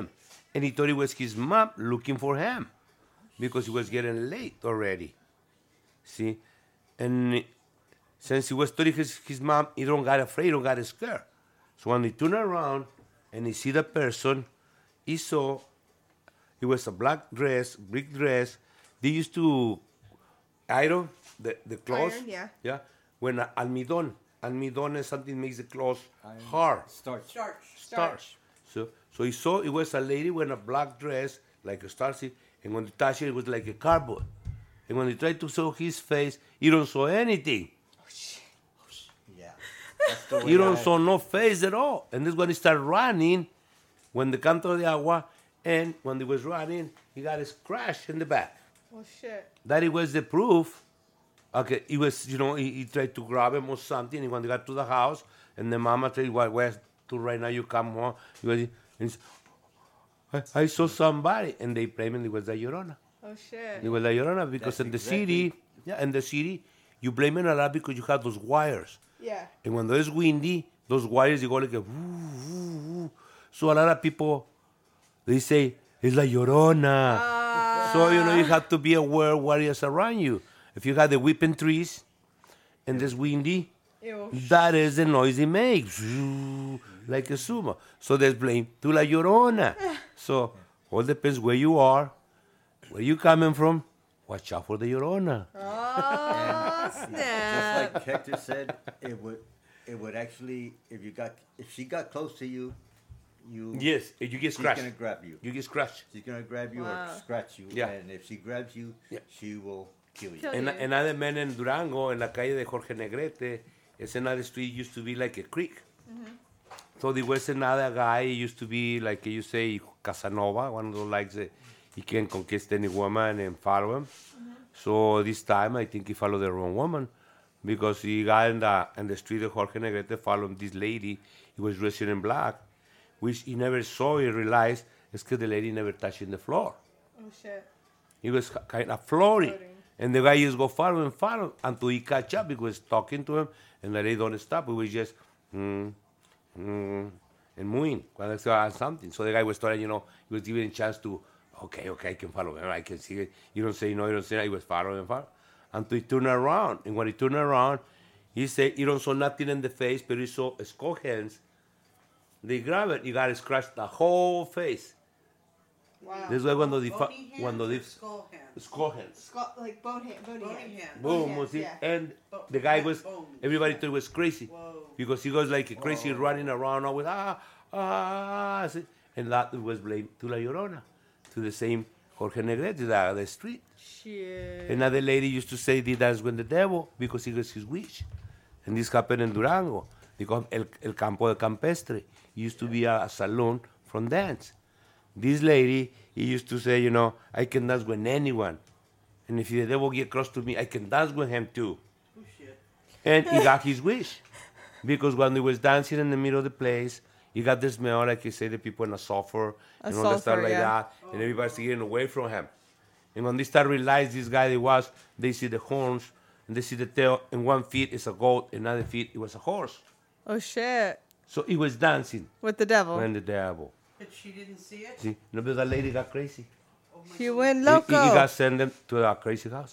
and he thought it was his mom looking for him because he was getting late already. See? And since he was studying his, his mom, he don't got afraid, he don't got scared. So when he turned around and he see the person, he saw it was a black dress, big dress. They used to iron the, the clothes. Iron, yeah. Yeah. When uh, almidón, almidón is something makes the clothes hard. Starch. Starch. Starch. So so he saw it was a lady wearing a black dress, like a starchy, and when he touched it, it was like a cardboard. And when he tried to show his face, you don't saw anything. Yeah. That's the way You don't I- saw no face at all. And this when he started running, when the canto de agua, and when he was running, he got a scratch in the back. Oh shit. That it was the proof. Okay, he was, you know, he, he tried to grab him or something. And when they got to the house, and the mama said, "Well, where's to right now? You come home." He was, and he said, I, I saw somebody, and they blamed him. It was the Llorona. Oh shit. It was the Llorona because That's in the exactly- city, yeah, in the city, you blame it a lot because you have those wires. Yeah. And when there's windy, those wires, they go like a woo, woo, woo. So a lot of people, they say, it's la Llorona. So, you know, you have to be aware what is around you. If you have the whipping trees and it's windy, Ew. that is the noise it makes. Woo, like a sumo. So there's blame to la Llorona. So all depends where you are, where you coming from. Watch out for the Llorona. Oh snap. Just like Hector said, it would, it would actually, if you got, if she got close to you, you, Yes, you get she's scratched. gonna grab you. You get scratched. She's gonna grab you Wow. or scratch you. Yeah. And if she grabs you, Yeah. she will kill you. Kill En, you. en other men in Durango, en la calle de Jorge Negrete, it's another street used to be like a creek. So there was another guy, he used to be like you say, Casanova, one of those like the, he can conquist any woman and follow him. So this time I think he followed the wrong woman because he got in the, in the street of Jorge Negrete following this lady. He was dressed in black, which he never saw, he realized it's because the lady never touching the floor. Oh shit. He was kind of floating. Floating. And the guy just go follow and follow until he catch up. He was talking to him, and the lady don't stop. He was just, mm, mm, and moving. Well, that's uh, something. So the guy was starting, you know, he was giving a chance to, okay, okay, I can follow him. I can see it. You don't say no, you don't say no. He was following and following. Until he turned around. And when he turned around, he said, he don't saw nothing in the face, but he saw a skull hands. They grab it. He got to scratch the whole face. Wow. This way cuando they, fa- Bony hands cuando or they, skull hands? skull hands. Scott, like bone hand, bony, Bony hand. hand. Boom, Yes, was it? yeah. And Bo- the guy yeah, was, bones. everybody thought it was crazy. Whoa. Because he was like crazy running around always, ah, ah, see? And that was blamed to La Llorona, to the same Jorge Negrete, the, the street. Shit. Another lady used to say he danced with the devil because he was his wish. And this happened in Durango. They call El, El Campo de Campestre. It used to be a, a salon from dance. This lady, he used to say, you know, I can dance with anyone. And if the devil get close to me, I can dance with him too. Oh shit. And he got his wish. Because when he was dancing in the middle of the place, he got the smell, like you say, the people in a sulfur, A and all that stuff sulfur, like yeah. that. And everybody's getting away from him. And when they start realize this guy that was, they see the horns, and they see the tail, and one feet is a goat, another feet it was a horse. Oh shit. So he was dancing With the devil. when the devil. But she didn't see it? See, no, but that lady got crazy. Oh my She God. went He- loco. He, he got sent them to a crazy house.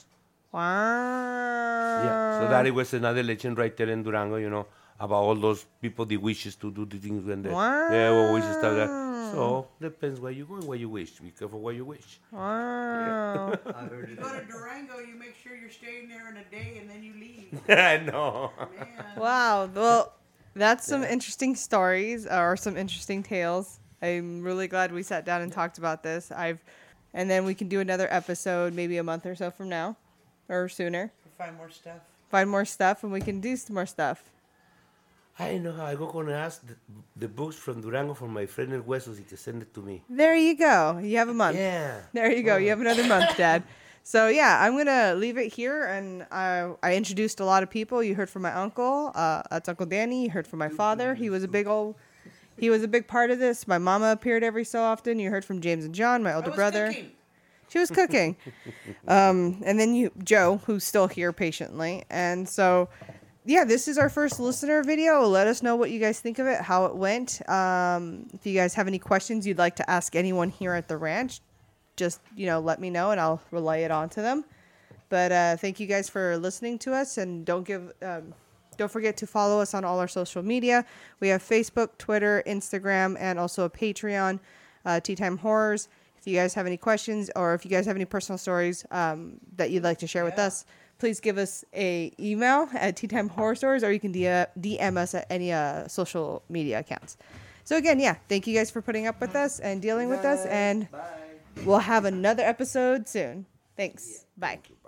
Wow. Yeah. So that it was another legend right there in Durango, you know, about all those people that wishes to do the things when the devil wishes stuff like that. So depends where you go and where you wish. Be careful where you wish. Wow. I heard You it. go to Durango, you make sure you're staying there in a day and then you leave. I know. Man. Wow. Well, that's some interesting stories or some interesting tales. I'm really glad we sat down and talked about this. I've, and then we can do another episode maybe a month or so from now, or sooner. Find more stuff. Find more stuff, and we can do some more stuff. I know how I go gonna ask the, the books from Durango from my friend El Huesos. He can send it to me. There you go. You have a month. Yeah. There you go. You have another month, Dad. So yeah, I'm gonna leave it here, and I I introduced a lot of people. You heard from my uncle. Uh, that's Uncle Danny. You heard from my father. He was a big old, he was a big part of this. My mama appeared every so often. You heard from James and John, my I older was brother. cooking. She was cooking. um, and then you, Joe, who's still here patiently. And so yeah, this is our first listener video. Let us know what you guys think of it, how it went. Um, if you guys have any questions you'd like to ask anyone here at the ranch, just, you know, let me know and I'll relay it on to them. But uh, thank you guys for listening to us, and don't give, um, don't forget to follow us on all our social media. We have Facebook, Twitter, Instagram, and also a Patreon, uh, Tea Time Horrors. If you guys have any questions or if you guys have any personal stories um, that you'd like to share with us, please give us a email at Tea Time Horror Stories, or you can D M us at any uh, social media accounts. So again, yeah, thank you guys for putting up with us and dealing with us, and we'll have another episode soon. Thanks. Bye.